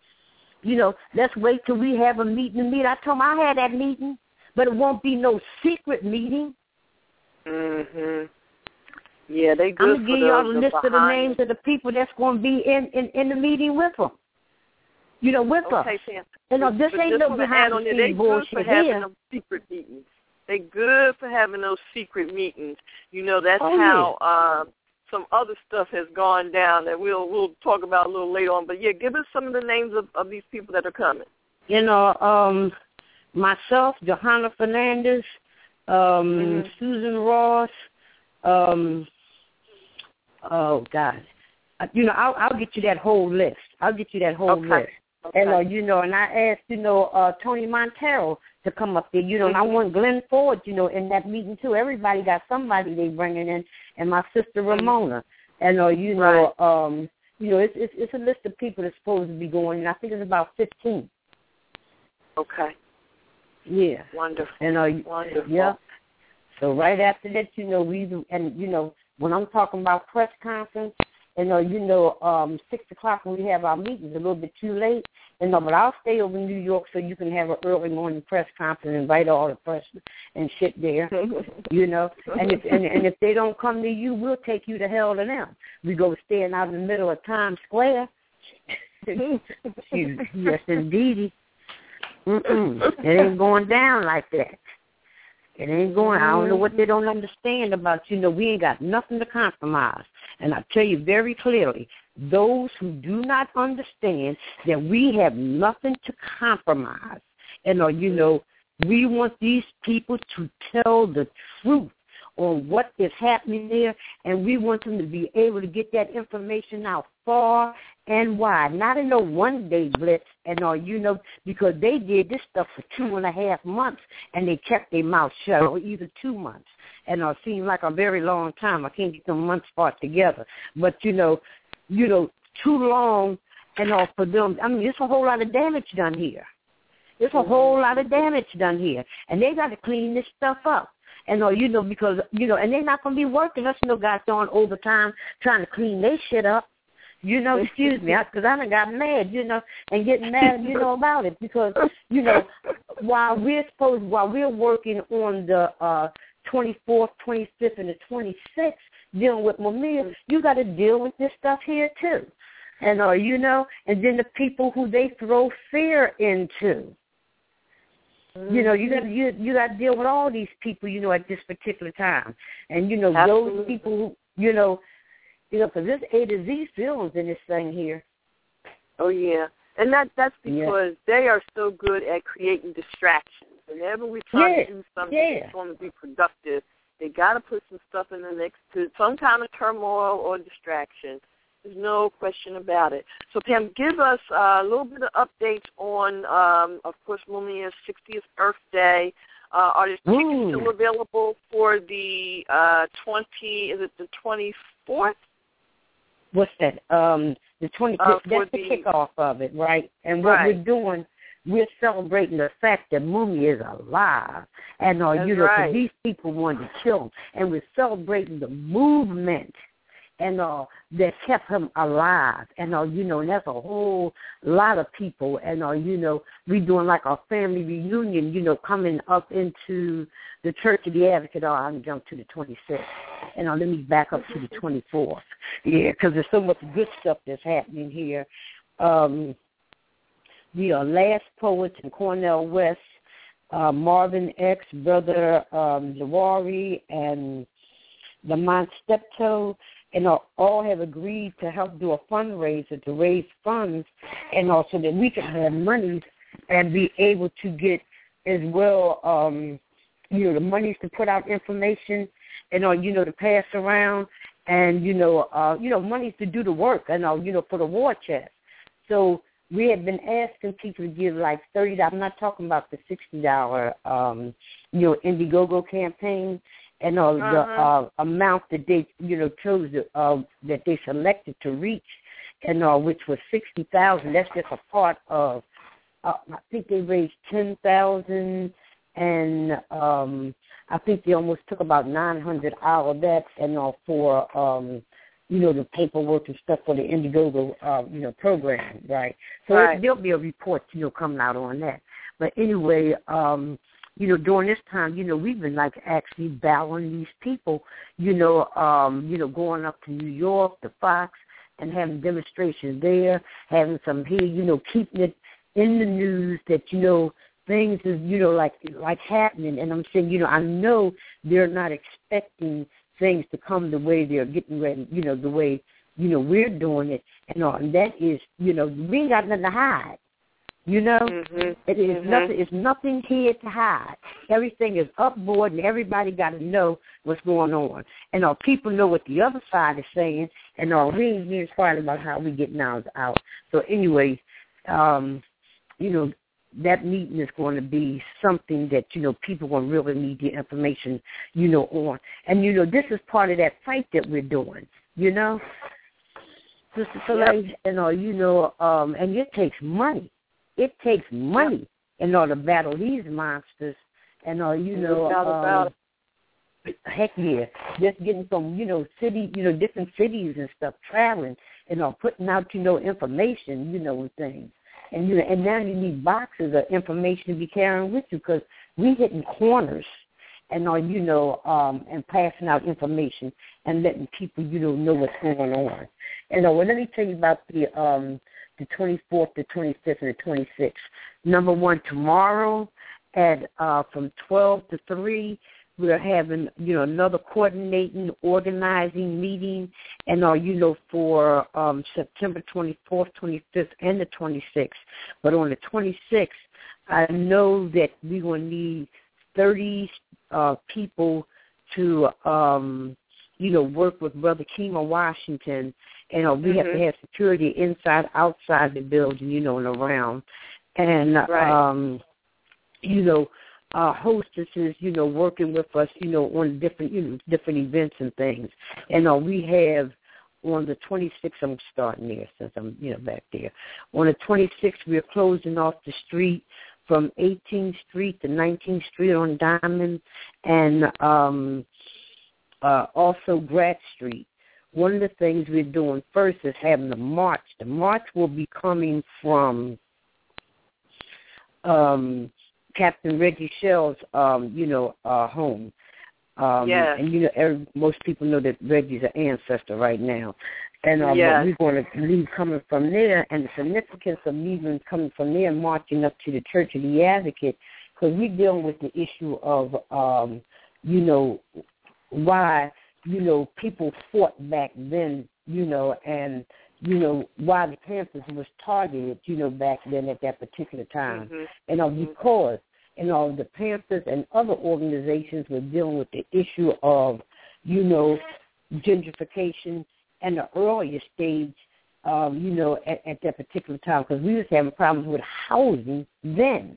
You know, let's wait till we have a meeting to meet. I told them I had that meeting, but it won't be no secret meeting. Mhm. Yeah, they good. I'm gonna give for y'all the, a the list of the behind. names of the people that's going to be in, in, in the meeting with them. You know, with okay, us. Sam. You know, this but ain't no behind the scenes scenes bullshit for having here. them secret meetings. They good for having those secret meetings. You know, that's oh, how yeah. um, some other stuff has gone down that we'll we'll talk about a little later on. But yeah, give us some of the names of, of these people that are coming. You know, um, myself, Johanna Fernandez, um, mm-hmm. Susan Ross. Um, oh God, uh, you know, I'll, I'll get you that whole list. I'll get you that whole okay. list. Okay. And uh, you know, and I asked, you know, uh, Tony Montero to come up there. You know, mm-hmm. and I want Glenn Ford, you know, in that meeting too. Everybody got somebody they bringing in, and my sister Ramona. And uh, you know, right. um, you know, it's, it's it's a list of people that's supposed to be going, and I think it's about fifteen. Okay. Yeah. Wonderful. And uh, Wonderful. Yeah. So right after that, you know, we and you know, when I'm talking about press conference, you know, you know, um, six o'clock when we have our meetings, a little bit too late. You know, but I'll stay over in New York so you can have an early morning press conference and invite all the press and shit there. You know, and if and, and if they don't come to you, we'll take you to hell to them. We go stand out in the middle of Times Square. Yes, indeed. Mm-mm. It ain't going down like that. It ain't going. I don't know what they don't understand about. You know, we ain't got nothing to compromise. And I tell you very clearly, those who do not understand that we have nothing to compromise, and or you know, we want these people to tell the truth on what is happening there, and we want them to be able to get that information out far and wide, not in no one-day blitz, and all, you know, because they did this stuff for two and a half months, and they kept their mouth shut, or even two months, and it seemed like a very long time. I can't get them months part together, but, you know, you know, too long, and all for them. I mean, there's a whole lot of damage done here. There's a whole lot of damage done here, and they got to clean this stuff up. And, uh, you know, because, you know, and they're not going to be working us no guys on overtime trying to clean their shit up. You know, excuse me, because I, I done got mad, you know, and getting mad, you know, about it. Because, you know, while we're supposed, while we're working on the uh, twenty-fourth, twenty-fifth, and the twenty-sixth, dealing with Mumia, you got to deal with this stuff here, too. And, uh, you know, and then the people who they throw fear into. You know, you got you you got to deal with all these people, you know, at this particular time, and you know Absolutely. Those people who, you know, you know, because there's A to Z films in this thing here. Oh yeah, and that that's because yeah. they are so good at creating distractions. Whenever we try yeah. to do something yeah. that's going to be productive, they got to put some stuff in the mix to some kind of turmoil or distraction. There's no question about it. So, Pam, give us uh, a little bit of updates on, um, of course, Mumia's sixtieth birthday. Uh, are the tickets Ooh. still available for the uh, twenty? Is it the twenty-fourth? What's that? Um, the twenty. Uh, that's the, the kickoff of it, right? And what right. we're doing, we're celebrating the fact that Mumia is alive, and uh, you know, right. these people wanted to kill him, and we're celebrating the movement. And uh, that kept him alive, and uh, you know, and that's a whole lot of people, and uh, you know, we doing like a family reunion, you know, coming up into the Church of the Advocate. Oh, I'm gonna jump to the twenty-sixth, and uh, let me back up to the twenty-fourth, yeah, because there's so much good stuff that's happening here. Um, the uh, Last Poets in Cornell West, uh, Marvin X, Brother um, Zawari, and Lamont Steptoe. And all have agreed to help do a fundraiser to raise funds, and also that we can have money and be able to get as well, um, you know, the monies to put out information, and uh, you know, to pass around, and you know, uh, you know, monies to do the work, and uh, you know, for the war chest. So we have been asking people to give like thirty dollars. I'm not talking about the sixty dollar, um, you know, Indiegogo campaign. And uh, uh-huh. the uh, amount that they, you know, chose to, uh, that they selected to reach, and uh, which was sixty thousand. That's just a part of. Uh, I think they raised ten thousand, and um, I think they almost took about nine hundred out of that, and uh, for um, you know, the paperwork and stuff for the Indiegogo, uh, you know, program, right? So right. there'll be a report, you know, coming out on that. But anyway. Um, you know, during this time, you know, we've been like actually battling these people, you know, um, you know, going up to New York, the Fox, and having demonstrations there, having some here, you know, keeping it in the news that, you know, things is, you know, like like happening. And I'm saying, you know, I know they're not expecting things to come the way they're getting ready, you know, the way, you know, we're doing it. And, all, and that is, you know, we ain't got nothing to hide. You know, mm-hmm. it is mm-hmm. nothing. It's nothing here to hide. Everything is upboard, and everybody got to know what's going on. And our people know what the other side is saying, and our we ain't being quiet about how we getting ours out. So anyway, um, you know, that meeting is going to be something that, you know, people are going to really need the information, you know, on. And you know, this is part of that fight that we're doing. You know, Sister Soleil, yep. and all, you know, um, and it takes money. It takes money in order to battle these monsters, and uh, you know, um, heck yeah, just getting from you know city, you know, different cities and stuff, traveling, and uh, putting out you know information, you know, and things, and you know, and now you need boxes of information to be carrying with you because we hitting corners, and uh, you know, um, and passing out information and letting people you know know what's going on, and uh, well, let me tell you about the. Um, the twenty-fourth, the twenty-fifth, and the twenty-sixth. Number one, tomorrow at uh, from twelve to three, we're having, you know, another coordinating, organizing meeting, and, uh, you know, for um, September twenty-fourth, twenty-fifth, and the twenty-sixth. But on the twenty-sixth, I know that we're going to need thirty uh, people to, um, you know, work with Brother Kima Washington. And uh, we mm-hmm. have to have security inside, outside the building, you know, and around. And, right. um, you know, uh, hostesses, you know, working with us, you know, on different, you know, different events and things. And uh, we have on the twenty-sixth, I'm starting there since I'm, you know, back there. On the twenty-sixth, we're closing off the street from eighteenth Street to nineteenth Street on Diamond, and um, uh, also Grad Street. One of the things we're doing first is having the march. The march will be coming from um, Captain Reggie Shell's, um, you know, uh, home. Um, yes. And, you know, every, most people know that Reggie's an ancestor right now. And um, yes. we're going to leave coming from there, and the significance of leaving coming from there and marching up to the Church of the Advocate, because we're dealing with the issue of, um, you know, why – you know, people fought back then, you know, and, you know, why the Panthers was targeted, you know, back then at that particular time. Mm-hmm. And uh, because, you know, the Panthers and other organizations were dealing with the issue of, you know, gentrification and the earlier stage, um, you know, at, at that particular time, because we was having problems with housing then.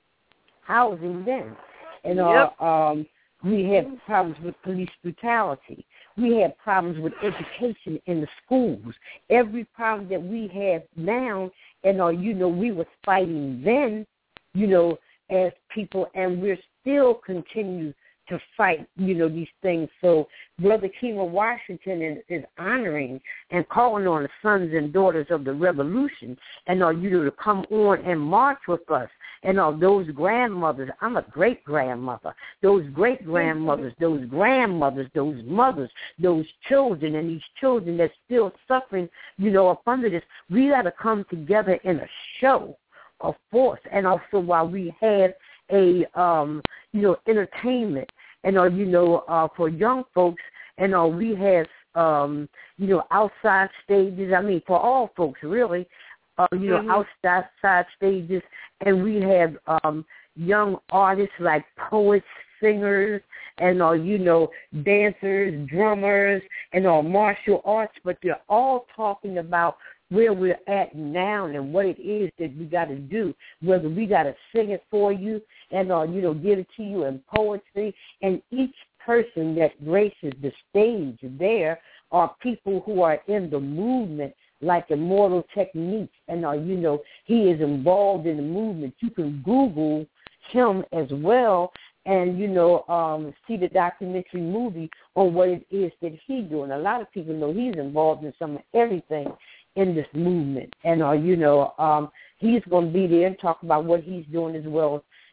Housing then. And, yep. uh, um, we had problems with police brutality. We had problems with education in the schools. Every problem that we have now, and uh, you know, we were fighting then, you know, as people, and we're still continue to fight, you know, these things. So Brother Kima Washington is, is honoring and calling on the sons and daughters of the revolution, and uh, you know, to come on and march with us. And all those grandmothers, I'm a great-grandmother, those great-grandmothers, those grandmothers, those mothers, those children, and these children that's still suffering, you know, up under this, we got to come together in a show of force. And also while we have a, um, you know, entertainment, and, uh, you know, uh, for young folks, and uh, we have, um, you know, outside stages, I mean, for all folks, really, Uh, you know, mm-hmm. outside stages, and we have um, young artists like poets, singers, and uh, you know, dancers, drummers, and all uh, martial arts. But they're all talking about where we're at now and what it is that we got to do. Whether we got to sing it for you, and uh, you know, give it to you in poetry, and each person that graces the stage there are people who are in the movement, like Immortal Techniques, and uh, you know, he is involved in the movement. You can Google him as well, and you know, um, see the documentary movie on what it is that he's doing. A lot of people know he's involved in some of everything in this movement, and uh, you know, um, he's going to be there and talk about what he's doing as well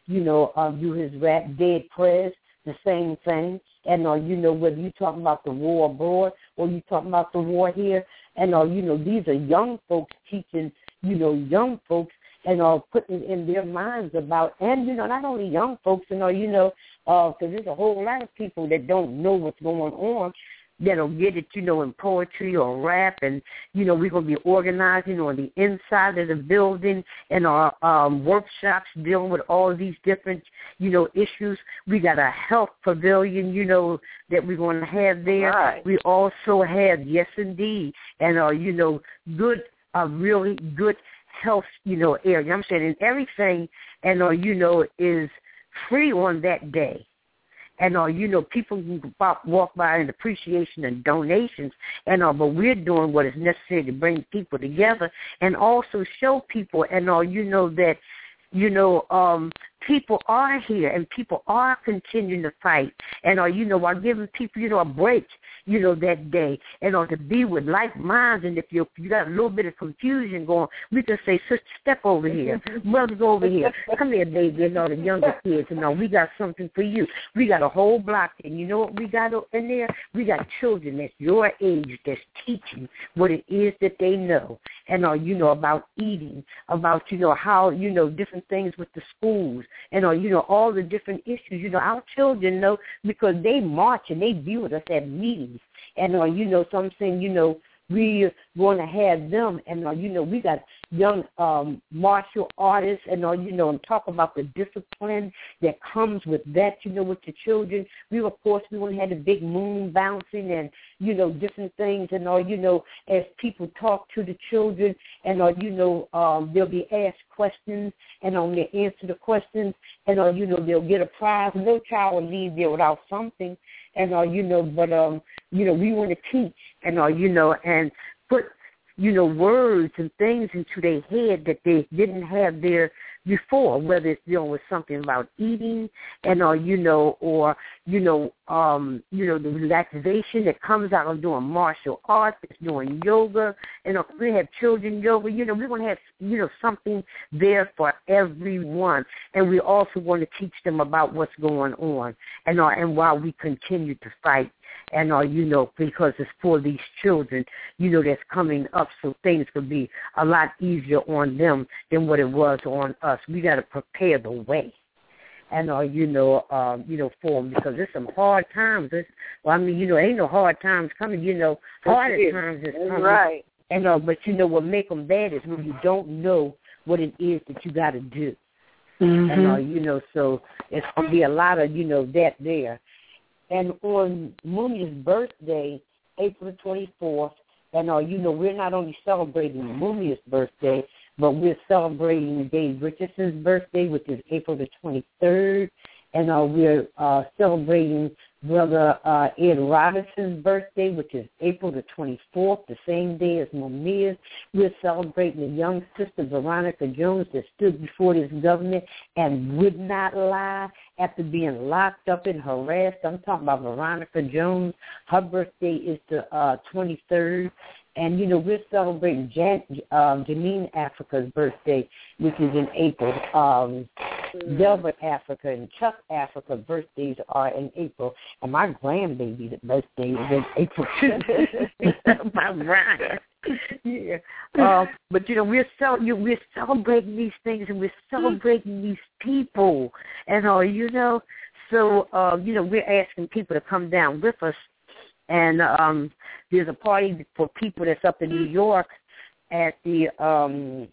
you know, uh, do his rap, Dead Prez, the same thing. And, uh, you know, whether you're talking about the war abroad or you're talking about the war here, and, uh, you know, these are young folks teaching, you know, young folks and uh, putting in their minds about, and, you know, not only young folks, you know, you know, because uh, there's a whole lot of people that don't know what's going on, that'll get it, you know, in poetry or rap, and, you know, we're going to be organizing on the inside of the building and our um, workshops dealing with all these different, you know, issues. We got a health pavilion, you know, that we're going to have there. Right. We also have, yes, indeed, and, uh, you know, good, uh, really good health, you know, area. I'm saying, and everything, and, uh, you know, is free on that day. And, uh, you know, people can walk by in appreciation and donations, and uh, but we're doing what is necessary to bring people together and also show people, and, uh, you know, that, you know, um, people are here and people are continuing to fight, and, uh, you know, are giving people, you know, a break, you know, that day, and uh, to be with like minds. And if you you got a little bit of confusion going, we can say, sister, step over here, brother, go over here, come here, baby, and all the younger kids, and all, we got something for you. We got a whole block, and you know what we got in there? We got children that's your age that's teaching what it is that they know, and uh, you know, about eating, about, you know, how, you know, different things with the schools, and uh, you know, all the different issues. You know, our children know because they march and they be with us at meetings. And, uh, you know, so I'm saying, you know, we're going to have them, and, uh, you know, we got young um, martial artists, and, uh, you know, and talk about the discipline that comes with that, you know, with the children. We, of course, we want to have the big moon bouncing and, you know, different things, and, uh, you know, as people talk to the children, and, uh, you know, um, they'll be asked questions, and um, they answer the questions, and, uh, you know, they'll get a prize. No child will leave there without something. And, uh, you know, but, um, you know, we want to teach and, uh, you know, and put, you know, words and things into their head that they didn't have there before, whether it's dealing with something about eating and, uh, you know, or, you know, um, you know, the relaxation that comes out of doing martial arts, it's doing yoga, and uh, we have children yoga, you know, we're going to have, you know, something there for everyone. And we also want to teach them about what's going on and, uh, and while we continue to fight. And, uh, you know, because it's for these children, you know, that's coming up, so things could be a lot easier on them than what it was on us. We got to prepare the way. And, uh, you know, um, you know, for them, because there's some hard times. There's, well, I mean, you know, ain't no hard times coming, you know, harder times is coming. Right. And, uh, but, you know, what make them bad is when you don't know what it is that you got to do. Mm-hmm. And, uh, you know, so it's going to be a lot of, you know, that there. And on Mumia's birthday, April the twenty-fourth, and, uh, you know, we're not only celebrating Mumia's birthday, but we're celebrating Dave Richardson's birthday, which is April the twenty-third, and uh, we're uh, celebrating Brother uh, Ed Robinson's birthday, which is April the twenty-fourth, the same day as Mumia's. We're celebrating the young sister Veronica Jones that stood before this government and would not lie after being locked up and harassed. I'm talking about Veronica Jones. Her birthday is the uh, twenty-third. And, you know, we're celebrating Jan, um, Janine Africa's birthday, which is in April. Um, Delbert Africa and Chuck Africa's birthdays are in April. And my grandbaby's birthday is in April, too. My Brian. Yeah. Uh, but, you know, we're, cel- we're celebrating these things, and we're celebrating these people. And, uh, you know, so, uh, you know, we're asking people to come down with us. And um, there's a party for people that's up in New York at the, um,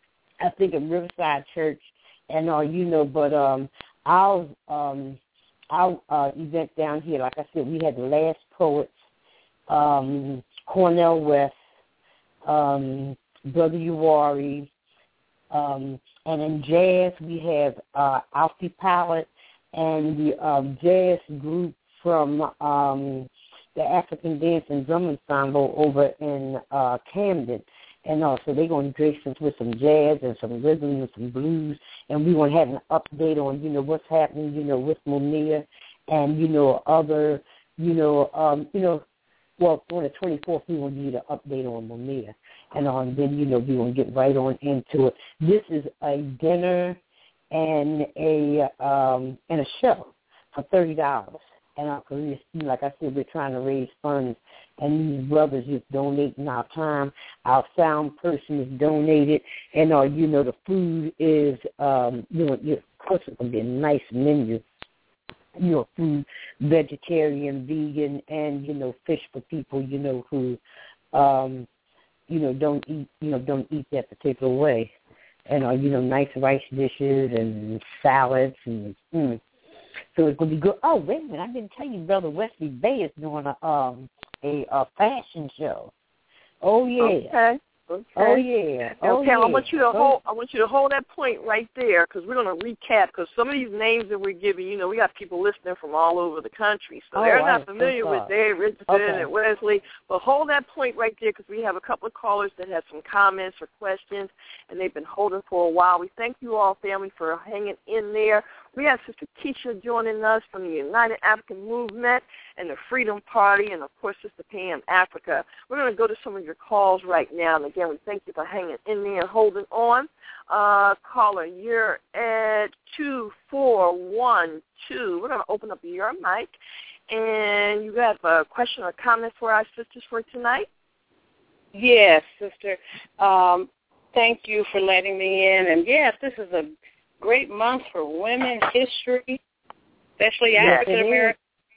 I think, at Riverside Church, and uh, you know, but um, our um, our uh, event down here, like I said, we had the Last Poets, um, Cornell West, um, Brother Uwari, um, and in jazz we have uh, Alfie Pallet and the um, jazz group from. Um, the African Dance and Drum Ensemble over in uh, Camden. And also they're going to grace us with some jazz and some rhythm and some blues. And we want to have an update on, you know, what's happening, you know, with Mumia and, you know, other, you know, um, you know, well, on the twenty-fourth, we want to give you the update on Mumia. And um, then, you know, we want to get right on into it. This is a dinner and a um, and a show for thirty dollars. And our career, like I said, we're trying to raise funds, and these brothers is donating our time. Our sound person is donated, and our, you know, the food is, um, you know, of course it's going to be a nice menu. You know, food, vegetarian, vegan, and, you know, fish for people, you know, who, um, you know, don't eat, you know, don't eat that particular way. And, uh, you know, nice rice dishes and salads and, mm. So it's going to be good. Oh, wait a minute. I didn't tell you Brother Wesley Bay is doing a um a, a fashion show. Oh, yeah. Okay. Okay. Oh, yeah. Oh, okay, yeah. I want you to hold. I want you to hold that point right there, because we're going to recap. Because some of these names that we're giving, you know, we got people listening from all over the country, so oh, they're I'm not familiar so with Dave Richardson okay. and Wesley. But hold that point right there, because we have a couple of callers that have some comments or questions, and they've been holding for a while. We thank you all, family, for hanging in there. We have Sister Keisha joining us from the United African Movement and the Freedom Party, and, of course, Sister Pam Africa. We're going to go to some of your calls right now. And, again, we thank you for hanging in there and holding on. Uh, caller, you're at two four one two. We're going to open up your mic. And you have a question or comment for our sisters for tonight? Yes, sister. Um, thank you for letting me in. And, yes, this is a great month for women history, especially Yes, African American.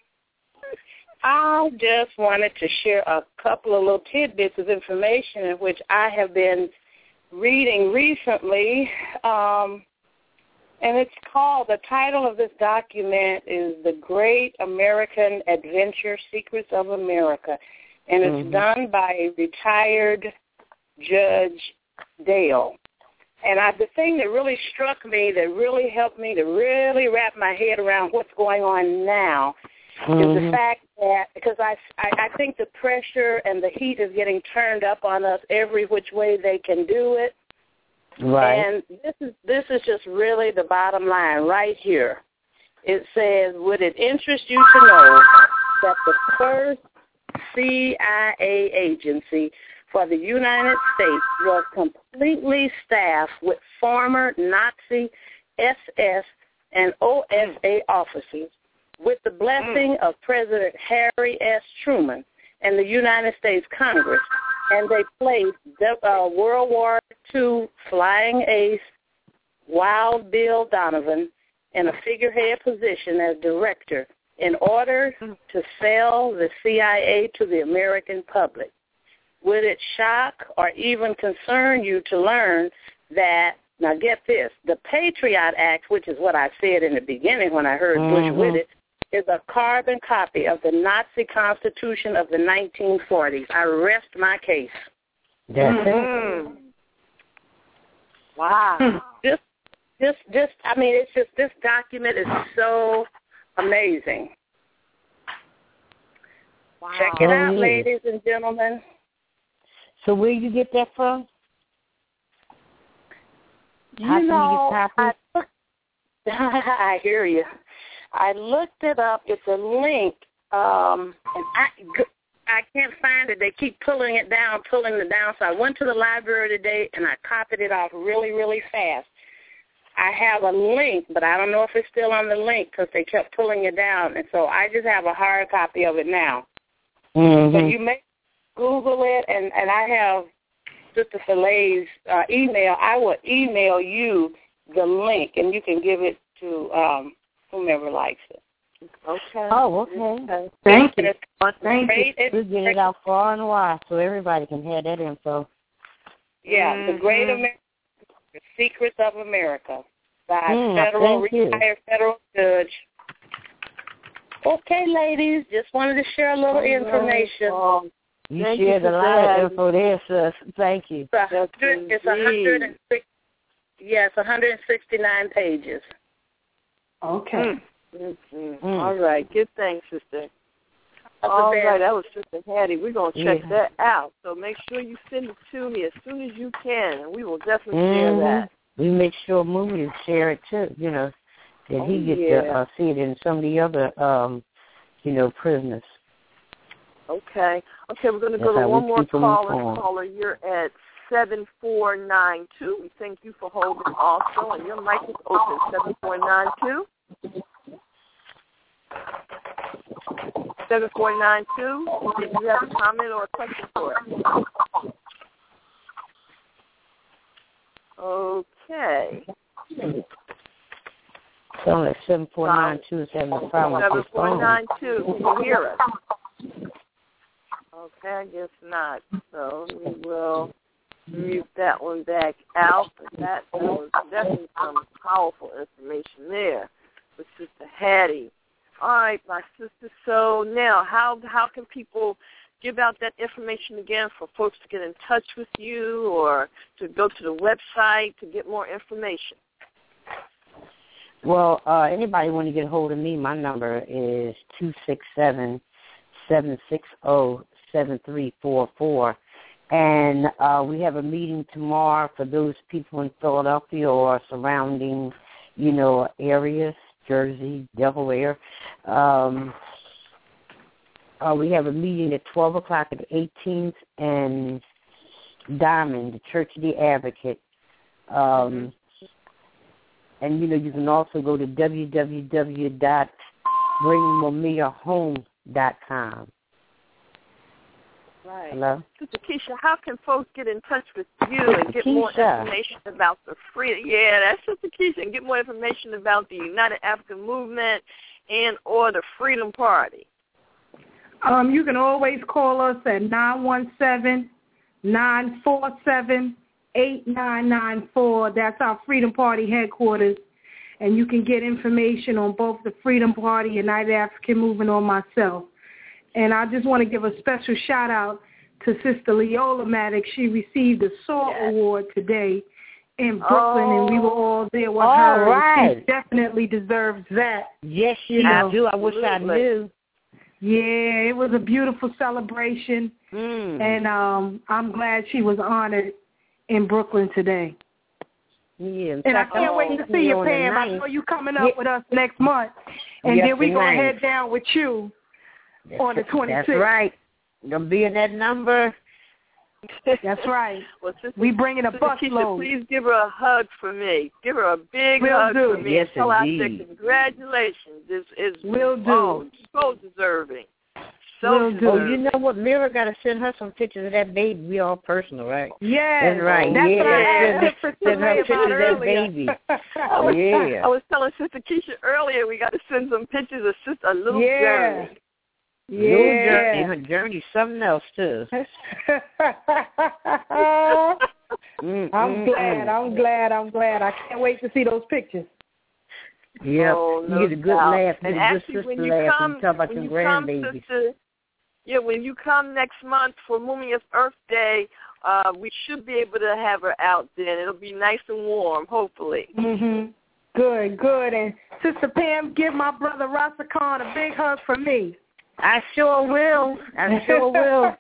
I just wanted to share a couple of little tidbits of information in which I have been reading recently. Um, and it's called, the title of this document is The Great American Adventure, Secrets of America. And it's mm-hmm. done by a retired Judge Dale. And I, the thing that really struck me, that really helped me to really wrap my head around what's going on now, mm-hmm. is the fact that, because I, I, I think the pressure and the heat is getting turned up on us every which way they can do it. Right. And this is this is just really the bottom line right here. It says, would it interest you to know that the first C I A agency for the United States was completely staffed with former Nazi S S and O S A officers with the blessing of President Harry S. Truman and the United States Congress, and they placed uh, World War Two flying ace Wild Bill Donovan in a figurehead position as director in order to sell the C I A to the American public. Would it shock or even concern you to learn that, now get this, the Patriot Act, which is what I said in the beginning when I heard mm-hmm. Bush with it, is a carbon copy of the Nazi Constitution of the nineteen forties. I rest my case. That's mm-hmm. it. Wow. Just, just, just, I mean, it's just, this document is so amazing. Wow. Check it out, oh, ladies and gentlemen. So where you get that from? You How know, can you get copies? I, I hear you. I looked it up. It's a link, um, and I, I can't find it. They keep pulling it down, pulling it down. So I went to the library today, and I copied it off really, really fast. I have a link, but I don't know if it's still on the link because they kept pulling it down, and so I just have a hard copy of it now. Mm-hmm. So you may Google it, and, and I have Sister Filet's uh, email. I will email you the link, and you can give it to um, whomever likes it. Okay. Oh, okay. Thank you. Thank you. We'll get it out far and wide so everybody can have that info. Yeah, mm-hmm. The Great American The Secrets of America by mm, federal retired you. federal judge. Okay, ladies, just wanted to share a little information. Oh, you Thank shared you a lot of info there, sis. Thank you. It's a hundred, it's a hundred and six. Yes, one hundred sixty-nine pages. Okay. Mm. Mm-hmm. Mm. All right. Good thanks, sister. That's All right. That was Sister Hattie. We're going to check yeah. that out. So make sure you send it to me as soon as you can, and we will definitely mm-hmm. share that. We make sure Moody share it, too, you know, that oh, he gets yeah. to uh, see it in some of the other, um, you know, prisoners. Okay. Okay, we're going to That's go to how one we more keep them caller. informed. Caller, you're at seven four nine two. We thank you for holding also, and your mic is open, seven four nine two. seven four nine two. Did you have a comment or a question for us? Okay. It's only seven four nine two is having a problem with this phone. seven four nine two, can you hear us? Okay, I guess not. So we will mute that one back out. But that was definitely some powerful information there with Sister Hattie. All right, my sister. So now, how how can people give out that information again for folks to get in touch with you or to go to the website to get more information? Well, uh, anybody want to get a hold of me, my number is two six seven, seven six zero, seven three four four. And uh, we have a meeting tomorrow for those people in Philadelphia or surrounding, you know, areas, Jersey, Delaware. Um, uh, we have a meeting at twelve o'clock at the eighteenth and Diamond, the Church of the Advocate. Um, and, you know, you can also go to w w w dot bring mamiya home dot com. Right. Hello? Sister Keisha, how can folks get in touch with you and get more Keisha. information about the free? Yeah, that's Sister Keisha, and get more information about the United African Movement and or the Freedom Party. Um, you can always call us at nine one seven, nine four seven, eight nine nine four. That's our Freedom Party headquarters. And you can get information on both the Freedom Party, United African Movement, or myself. And I just want to give a special shout-out to Sister Leola Maddox. She received the SALT yes. Award today in Brooklyn, oh. and we were all there with all her. Right. She definitely deserves that. Yes, she know. do. I wish I knew. Yeah, it was a beautiful celebration, mm. and um, I'm glad she was honored in Brooklyn today. Yeah, and I can't wait to see you, Pam. I know you coming up yeah. with us next month, and yes, then we're going to nice. head down with you that's on the twenty-sixth. That's right. Going to be in that number. That's right. Well, Sister, we bringing a Sister busload. Please give her a hug for me. Give her a big Will hug do. for me. Yes, Tell indeed. her I say congratulations. This is Will do. Oh, so deserving. So Will deserving. do. Oh, you know what? Mira got to send her some pictures of that baby. We all personal, right? Yeah, that's right. That's yeah, what I send, send, send her pictures of that earlier. baby. I was, yeah. I was telling Sister Keisha earlier we got to send some pictures of Sister a little yeah. journey. Yeah. Little journey. Her journey's something else too. I'm glad. I'm glad. I'm glad. I can't wait to see those pictures. Yeah, oh, no you get a good doubt. laugh. You And get a actually, good when sister you laugh come, when you talk about when your you come, grandbabies. sister, yeah, when you come next month for Mumia's Earth Day, uh, we should be able to have her out then. It'll be nice and warm, hopefully. Mhm. Good, good. And Sister Pam, give my brother Rasa Khan a big hug for me. I sure will. I sure will.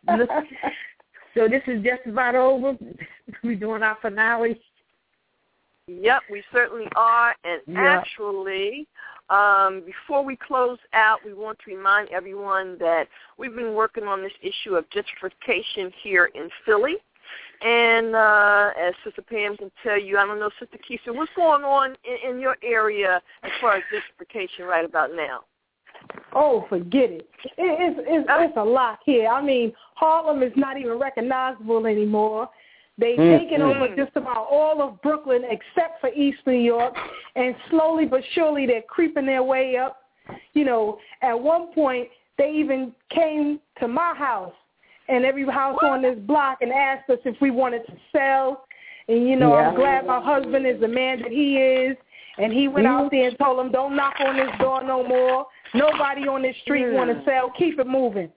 So this is just about over. We're doing our finale. Yep, we certainly are. And yep. actually, um, before we close out, we want to remind everyone that we've been working on this issue of gentrification here in Philly. And uh, as Sister Pam can tell you, I don't know, Sister Keisha, what's going on in, in your area as far as gentrification right about now? Oh, forget it. it it's, it's, it's a lot here. I mean, Harlem is not even recognizable anymore. They've mm-hmm. taken over just about all of Brooklyn except for East New York, and slowly but surely they're creeping their way up. You know, at one point they even came to my house and every house on this block and asked us if we wanted to sell. And, you know, yeah. I'm glad my husband is the man that he is. And he went mm-hmm. out there and told them, don't knock on this door no more. Nobody on this street mm. want to sell. Keep it moving.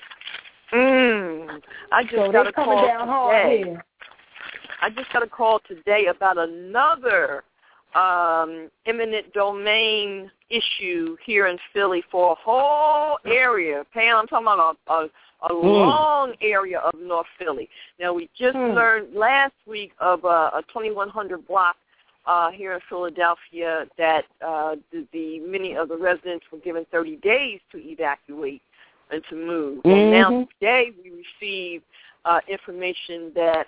Mm. I just so got a coming call down hard today. here. I just got a call today about another um, eminent domain issue here in Philly for a whole area. Pam, I'm talking about a, a, a mm. long area of North Philly. Now, we just mm. learned last week of a, a twenty-one hundred block uh, here in Philadelphia that uh, the, the many of the residents were given thirty days to evacuate and to move. Mm-hmm. And now today we received uh, information that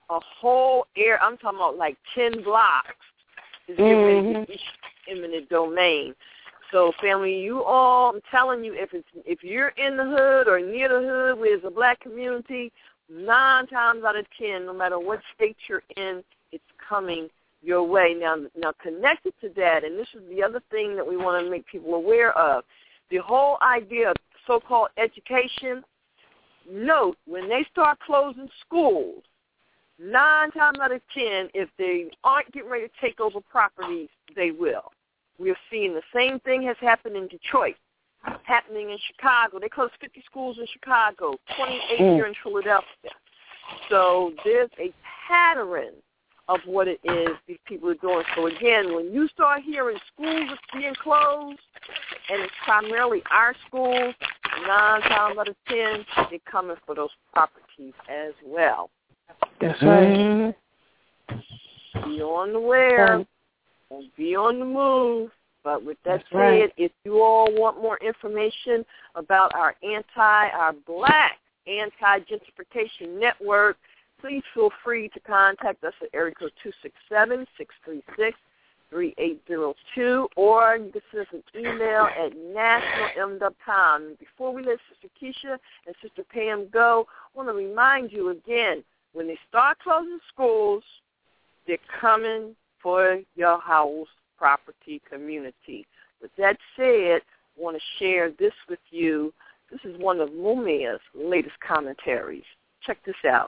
a whole area, I'm talking about like ten blocks, is getting Mm-hmm. ready to be eminent domain. So, family, you all, I'm telling you, if it's if you're in the hood or near the hood where there's a black community, nine times out of ten, no matter what state you're in, it's coming your way. Now, now connected to that, and this is the other thing that we want to make people aware of, the whole idea of so-called education. Note, when they start closing schools, nine times out of ten, if they aren't getting ready to take over properties, they will. We're seeing the same thing has happened in Detroit, happening in Chicago. They closed fifty schools in Chicago, twenty-eight mm. here in Philadelphia. So there's a pattern of what it is these people are doing. So, again, when you start hearing schools being closed, and it's primarily our schools, nine times out of ten, they're coming for those properties as well. That's right. Mm-hmm. Be on the where, and be on the move. But with that That's said, right. if you all want more information about our anti, our black anti-gentrification network, please feel free to contact us at area code two six seven, six three six, three eight zero two, or you can send us an email at national m dot com. Before we let Sister Keisha and Sister Pam go, I want to remind you again, when they start closing schools, they're coming for your house, property, community. With that said, I want to share this with you. This is one of Mumia's latest commentaries. Check this out.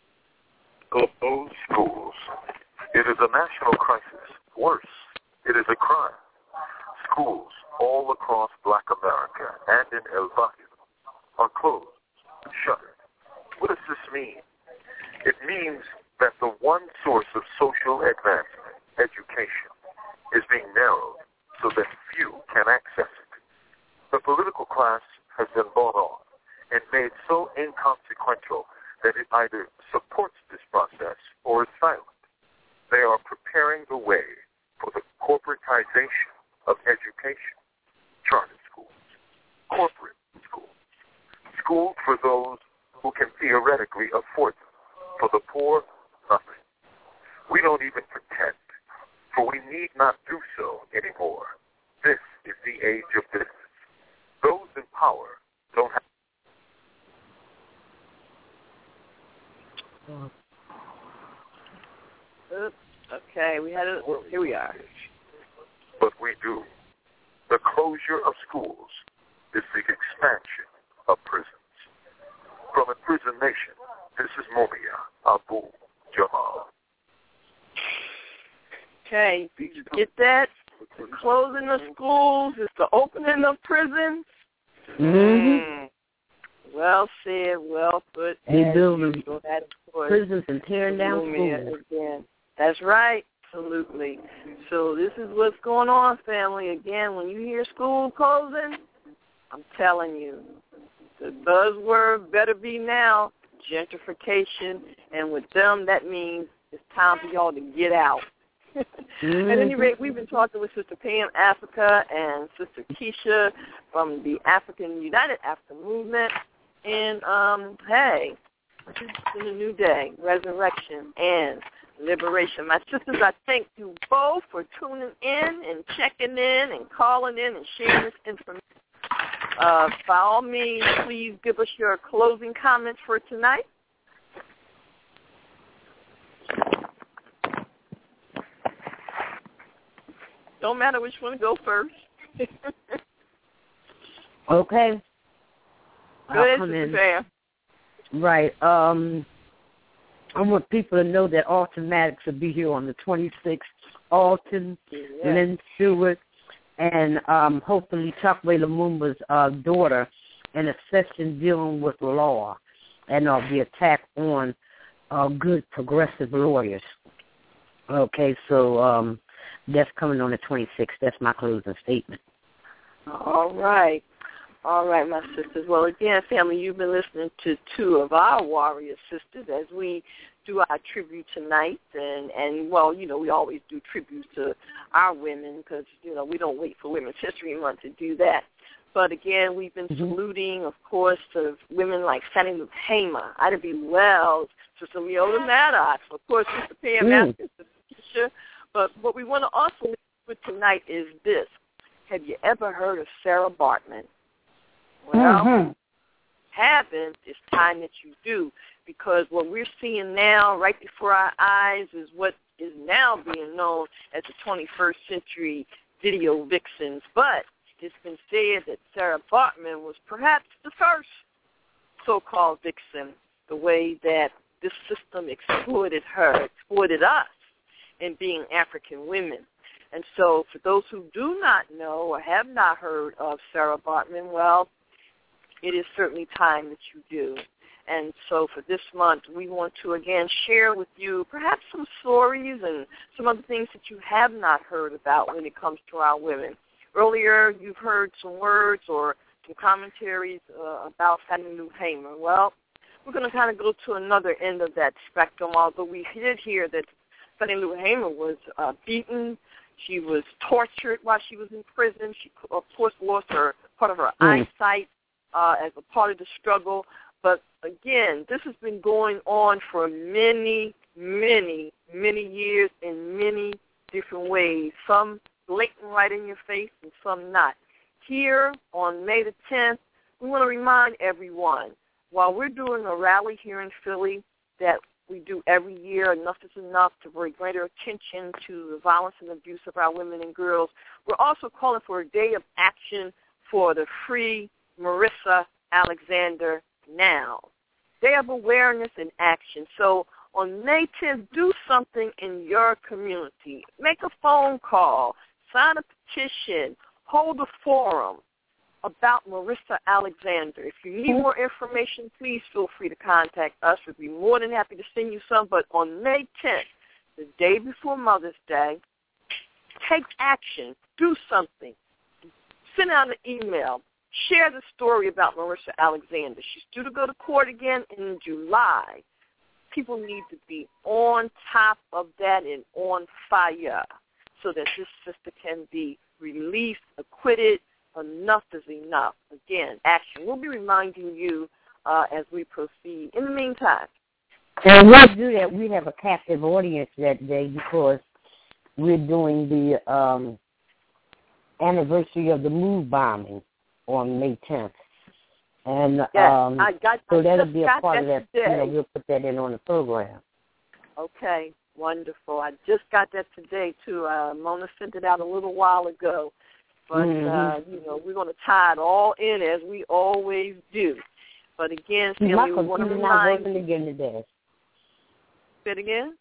Closed schools. It is a national crisis. Worse, it is a crime. Schools all across Black America and in El Barrio are closed, shuttered. What does this mean? It means that the one source of social advancement, education, is being narrowed so that few can access it. The political class has been bought off and made so inconsequential that it either supports this process or is silent. They are preparing the way for the corporatization of education, charter schools, corporate schools, schools for those who can theoretically afford them. For the poor, nothing. We don't even pretend, for we need not do so anymore. This is the age of business. Those in power don't have. Oops. Okay, we had it. Here we are. But we do. The closure of schools is the expansion of prisons. From Imprisoned Nation, this is Mumia Abu Jamal. Okay, did you get that? The closing of schools is the opening of prisons. Mm-hmm. Well said, well put. They building so prisons and tearing down schools. Again. That's right, absolutely. So this is what's going on, family. Again, when you hear school closing, I'm telling you, the buzzword better be now, gentrification. And with them, that means it's time for y'all to get out. Mm-hmm. At any rate, we've been talking with Sister Pam Africa and Sister Keisha from the African United African Movement. And, um, hey, it's been a new day, resurrection and liberation. My sisters, I thank you both for tuning in and checking in and calling in and sharing this information. Uh, by all means, please give us your closing comments for tonight. Don't matter which one to go first. Okay. Go ahead, Sister Pam. Right. Um, I want people to know that Alton Maddox will be here on the twenty-sixth. Alton, yeah. Lynn Stewart, and um, hopefully Chokwe Lumumba's uh, daughter in a session dealing with law and uh, the attack on uh, good progressive lawyers. Okay, so um, that's coming on the twenty-sixth. That's my closing statement. All right. All right, my sisters. Well, again, family, you've been listening to two of our warrior sisters as we do our tribute tonight. And, and well, you know, we always do tributes to our women because, you know, we don't wait for Women's History Month to do that. But again, we've been mm-hmm. saluting, of course, to women like Fannie Lou Hamer, Ida B. Wells, Sister Leota Maddox, of course, Sister Pam mm. Atkins, Sister Keisha. But what we want to also leave with tonight is this. Have you ever heard of Sarah Baartman? Well, mm-hmm. haven't. It's time that you do, because what we're seeing now right before our eyes is what is now being known as the twenty-first century video vixens. But it's been said that Sarah Baartman was perhaps the first so-called vixen, the way that this system exploited her, exploited us in being African women. And so for those who do not know or have not heard of Sarah Baartman, well, it is certainly time that you do. And so for this month, we want to, again, share with you perhaps some stories and some other things that you have not heard about when it comes to our women. Earlier, you've heard some words or some commentaries uh, about Fannie Lou Hamer. Well, we're going to kind of go to another end of that spectrum, although we did hear that Fannie Lou Hamer was uh, beaten. She was tortured while she was in prison. She, of course, lost her part of her mm. eyesight uh, as a part of the struggle. But, again, this has been going on for many, many, many years in many different ways, some blatant right in your face and some not. Here on May the tenth, we want to remind everyone, while we're doing a rally here in Philly that we do every year, Enough is Enough, to bring greater attention to the violence and abuse of our women and girls, we're also calling for a day of action for the Free Marissa Alexander Now. Day of awareness and action. So on May tenth, do something in your community. Make a phone call, sign a petition, hold a forum about Marissa Alexander. If you need more information, please feel free to contact us. We'd be more than happy to send you some. But on May tenth, the day before Mother's Day, take action. Do something. Send out an email. Share the story about Marissa Alexander. She's due to go to court again in July. People need to be on top of that and on fire so that this sister can be released, acquitted. Enough is enough. Again, action. We'll be reminding you uh, as we proceed. In the meantime. And we'll do that. We have a captive audience that day because we're doing the um, anniversary of the MOVE bombing on May tenth. And yes, um, I got, so I that'll be a part that of that. Today. You know, we'll put that in on the program. Okay, wonderful. I just got that today, too. Uh, Mona sent it out a little while ago. But, mm-hmm. uh, you know, we're going to tie it all in as we always do. But, again, See, family, my we want to computer's not remind working again today. Say it again?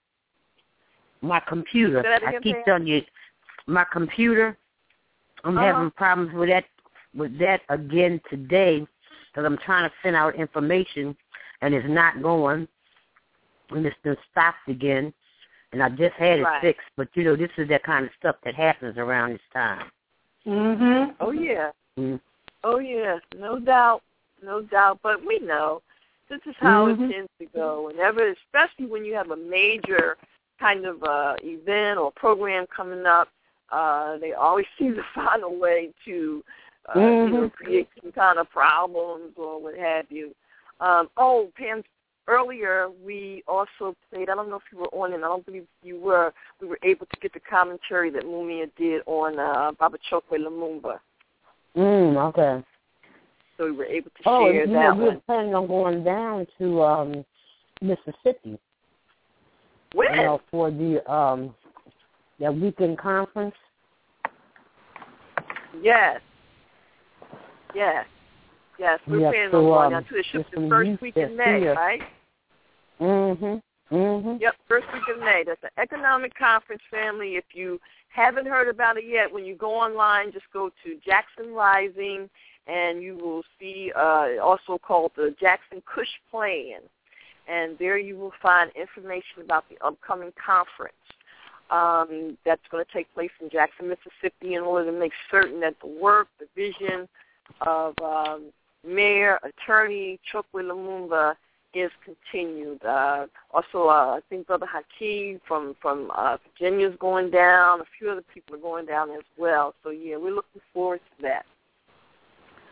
My computer. Say that again, I keep Pam? telling you, my computer, I'm uh-huh. having problems with that with that again today because I'm trying to send out information, and it's not going, and it's been stopped again. And I just had it right. fixed. But, you know, this is that kind of stuff that happens around this time. Mhm. Oh yeah. Mm. Oh yeah. No doubt. No doubt. But we know this is how mm-hmm. it tends to go. Whenever, especially when you have a major kind of uh, event or program coming up, uh, they always seem to find a way to uh, mm-hmm. you know, create some kind of problems or what have you. Um, oh, Pam. Earlier, we also played, I don't know if you were on it, I don't believe you were, we were able to get the commentary that Mumia did on uh, Baba Chokwe Lumumba. Mm, okay. So we were able to oh, share you that know, one. we were planning on going down to um, Mississippi. When? You know, for the um, that weekend conference. Yes. Yes. Yes, we're yep, planning so, on going um, down to the ship the first week in May, here. right? Mm-hmm. Mm-hmm. Yep, first week in May. That's an economic conference, family. If you haven't heard about it yet, when you go online, just go to Jackson Rising, and you will see uh, also called the Jackson Kush Plan. And there you will find information about the upcoming conference um, that's going to take place in Jackson, Mississippi, in order to make certain that the work, the vision of um, Mayor, Attorney Chokwe Lumumba is continued. Uh, also, uh, I think Brother Hakeem from, from uh, Virginia is going down. A few other people are going down as well. So, yeah, we're looking forward to that.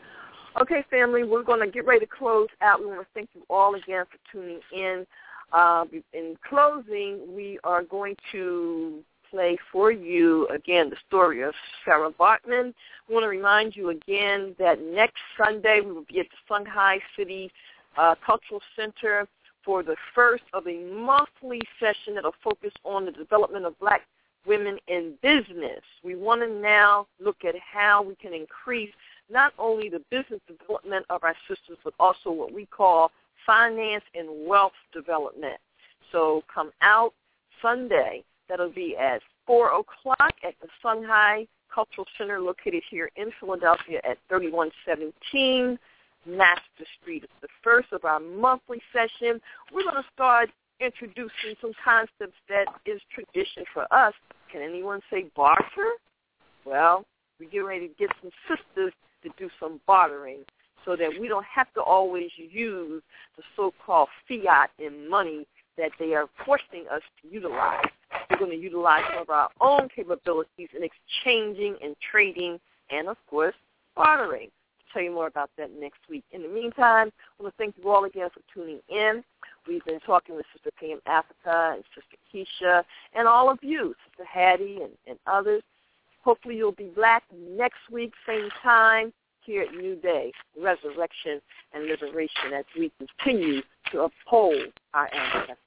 Okay, family, we're going to get ready to close out. We want to thank you all again for tuning in. Uh, in closing, we are going to play for you, again, the story of Sarah Baartman. We want to remind you again that next Sunday we will be at the Songhai City uh, Cultural Center for the first of a monthly session that will focus on the development of black women in business. We want to now look at how we can increase not only the business development of our sisters, but also what we call finance and wealth development. So come out Sunday. That'll be at four o'clock at the Songhai Cultural Center located here in Philadelphia at thirty-one seventeen Master Street. It's the first of our monthly session. We're going to start introducing some concepts that is tradition for us. Can anyone say barter? Well, we get ready to get some sisters to do some bartering so that we don't have to always use the so-called fiat in money that they are forcing us to utilize. We're going to utilize some of our own capabilities in exchanging and trading and, of course, bartering. I'll tell you more about that next week. In the meantime, I want to thank you all again for tuning in. We've been talking with Sister P M Africa and Sister Keisha and all of you, Sister Hattie and, and others. Hopefully you'll be back next week, same time, here at New Day, Resurrection and Liberation, as we continue to uphold our ancestors.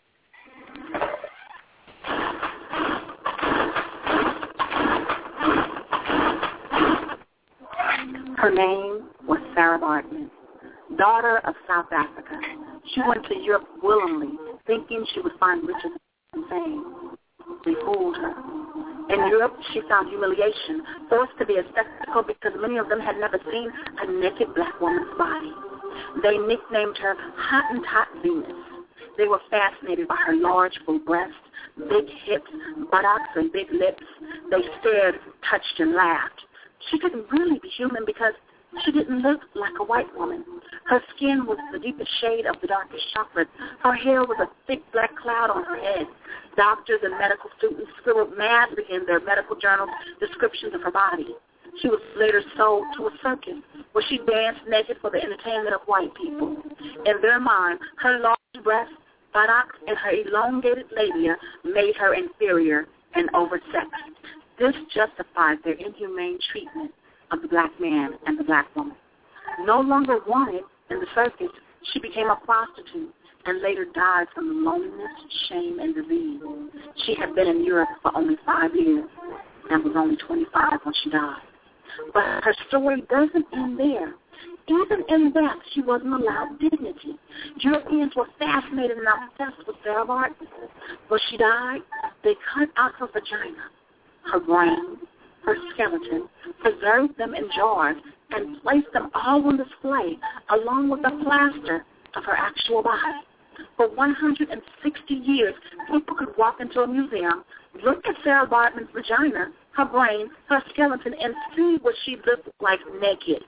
Her name was Sarah Baartman, daughter of South Africa. She went to Europe willingly, thinking she would find riches and fame. They fooled her. In Europe, she found humiliation, forced to be a spectacle because many of them had never seen a naked black woman's body. They nicknamed her Hottentot Venus. They were fascinated by her large, full breasts, big hips, buttocks, and big lips. They stared, touched, and laughed. She couldn't really be human because she didn't look like a white woman. Her skin was the deepest shade of the darkest chocolate. Her hair was a thick black cloud on her head. Doctors and medical students scribbled madly in their medical journals descriptions of her body. She was later sold to a circus where she danced naked for the entertainment of white people. In their mind, her large breasts, buttocks, and her elongated labia made her inferior and oversexed. This justified their inhumane treatment of the black man and the black woman. No longer wanted in the circus, she became a prostitute and later died from loneliness, shame, and disease. She had been in Europe for only five years and was only twenty-five when she died. But her story doesn't end there. Even in that, she wasn't allowed dignity. Europeans were fascinated and obsessed with Sarah Baartman. When she died, they cut out her vagina, her brain, her skeleton, preserved them in jars, and placed them all on display along with the plaster of her actual body. For one hundred sixty years, people could walk into a museum, look at Sarah Baartman's vagina, her brain, her skeleton, and see what she looked like naked.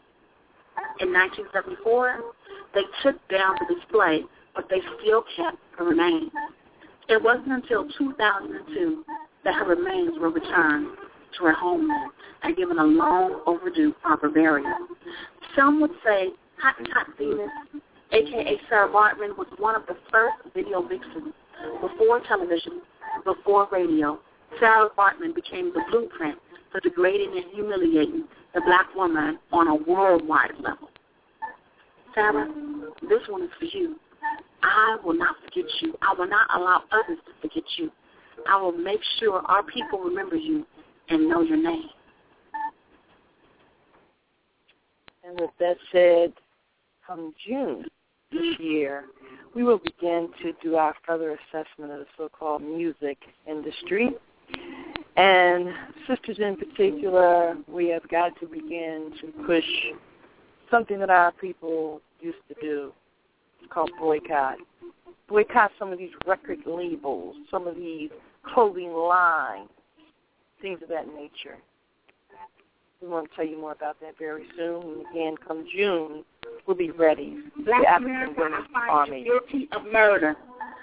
In nineteen seventy-four, they took down the display, but they still kept her remains. It wasn't until two thousand two that her remains were returned to her homeland and given a long overdue proper burial. Some would say Hottentot Venus, a k a. Sarah Baartman, was one of the first video vixens. Before television, before radio, Sarah Baartman became the blueprint for degrading and humiliating the black woman on a worldwide level. Sarah, this one is for you. I will not forget you. I will not allow others to forget you. I will make sure our people remember you and know your name. And with that said, come June this year, we will begin to do our further assessment of the so-called music industry. And sisters in particular, we have got to begin to push something that our people used to do. It's called boycott. Boycott some of these record labels, some of these clothing lines, things of that nature. We want to tell you more about that very soon. And again, come June, we'll be ready. Black America, I find you guilty of murder.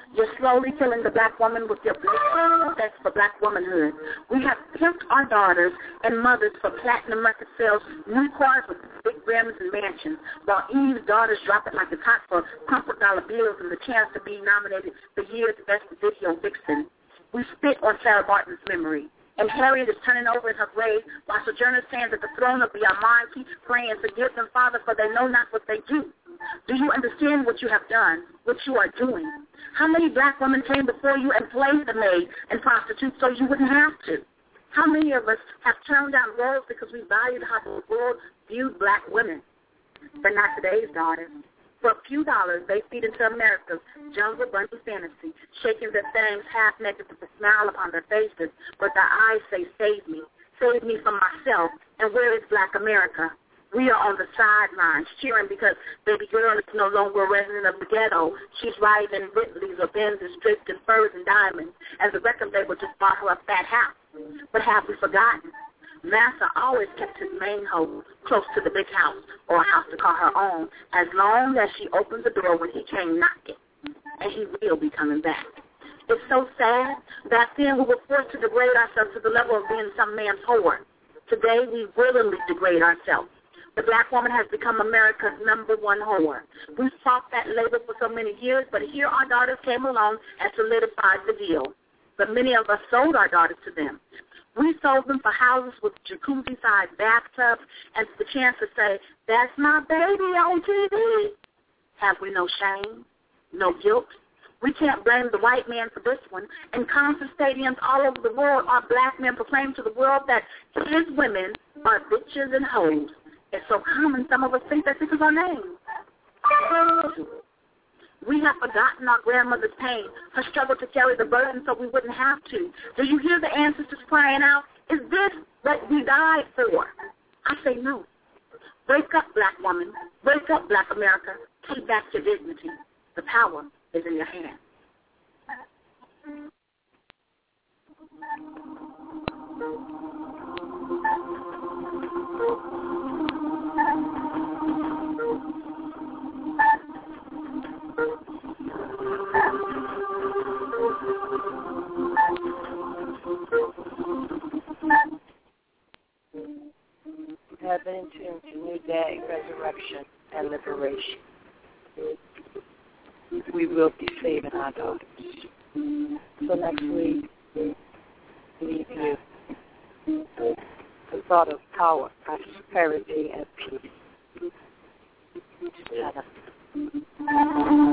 You're slowly killing the black woman with your black that's for black womanhood. We have pimped our daughters and mothers for platinum record sales, new cars with big rims and mansions, while Eve's daughters drop it like it's hot for crumpled dollar bills and the chance to be nominated for year's best video vixen. We spit on Sarah Barton's memory. And Harriet is turning over in her grave while Sojourner stands at the throne of the Almighty, praying, forgive them, Father, for they know not what they do. Do you understand what you have done, what you are doing? How many black women came before you and played the maid and prostitute so you wouldn't have to? How many of us have turned down roles because we valued how the world viewed black women? But not today's daughters. For a few dollars, they feed into America's jungle bunny fantasy, shaking their fangs half-naked with a smile upon their faces, but their eyes say, save me, save me from myself, and where is black America? We are on the sidelines cheering because baby girl is no longer a resident of the ghetto. She's riding in Bentleys or Benzes draped in furs and diamonds as the record label just bought her a fat house. But have we forgotten? Massa always kept his main hoe close to the big house or a house to call her own as long as she opens the door when he came knocking. And he will be coming back. It's so sad. Back then we were forced to degrade ourselves to the level of being some man's whore. Today we willingly degrade ourselves. The black woman has become America's number one whore. We fought that label for so many years, but here our daughters came along and solidified the deal. But many of us sold our daughters to them. We sold them for houses with jacuzzi-sized bathtubs and the chance to say, that's my baby on T V. Have we no shame, no guilt? We can't blame the white man for this one. In concert stadiums all over the world, our black men proclaim to the world that his women are bitches and hoes. It's so common, some of us think that this is our name. We have forgotten our grandmother's pain, her struggle to carry the burden so we wouldn't have to. Do you hear the ancestors crying out, is this what we died for? I say no. Wake up, black woman. Wake up, black America. Take back your dignity. The power is in your hand. We have been into New Day, Resurrection, and Liberation. We will be saving our daughters. So next week, we leave you the thought of power, prosperity, and peace.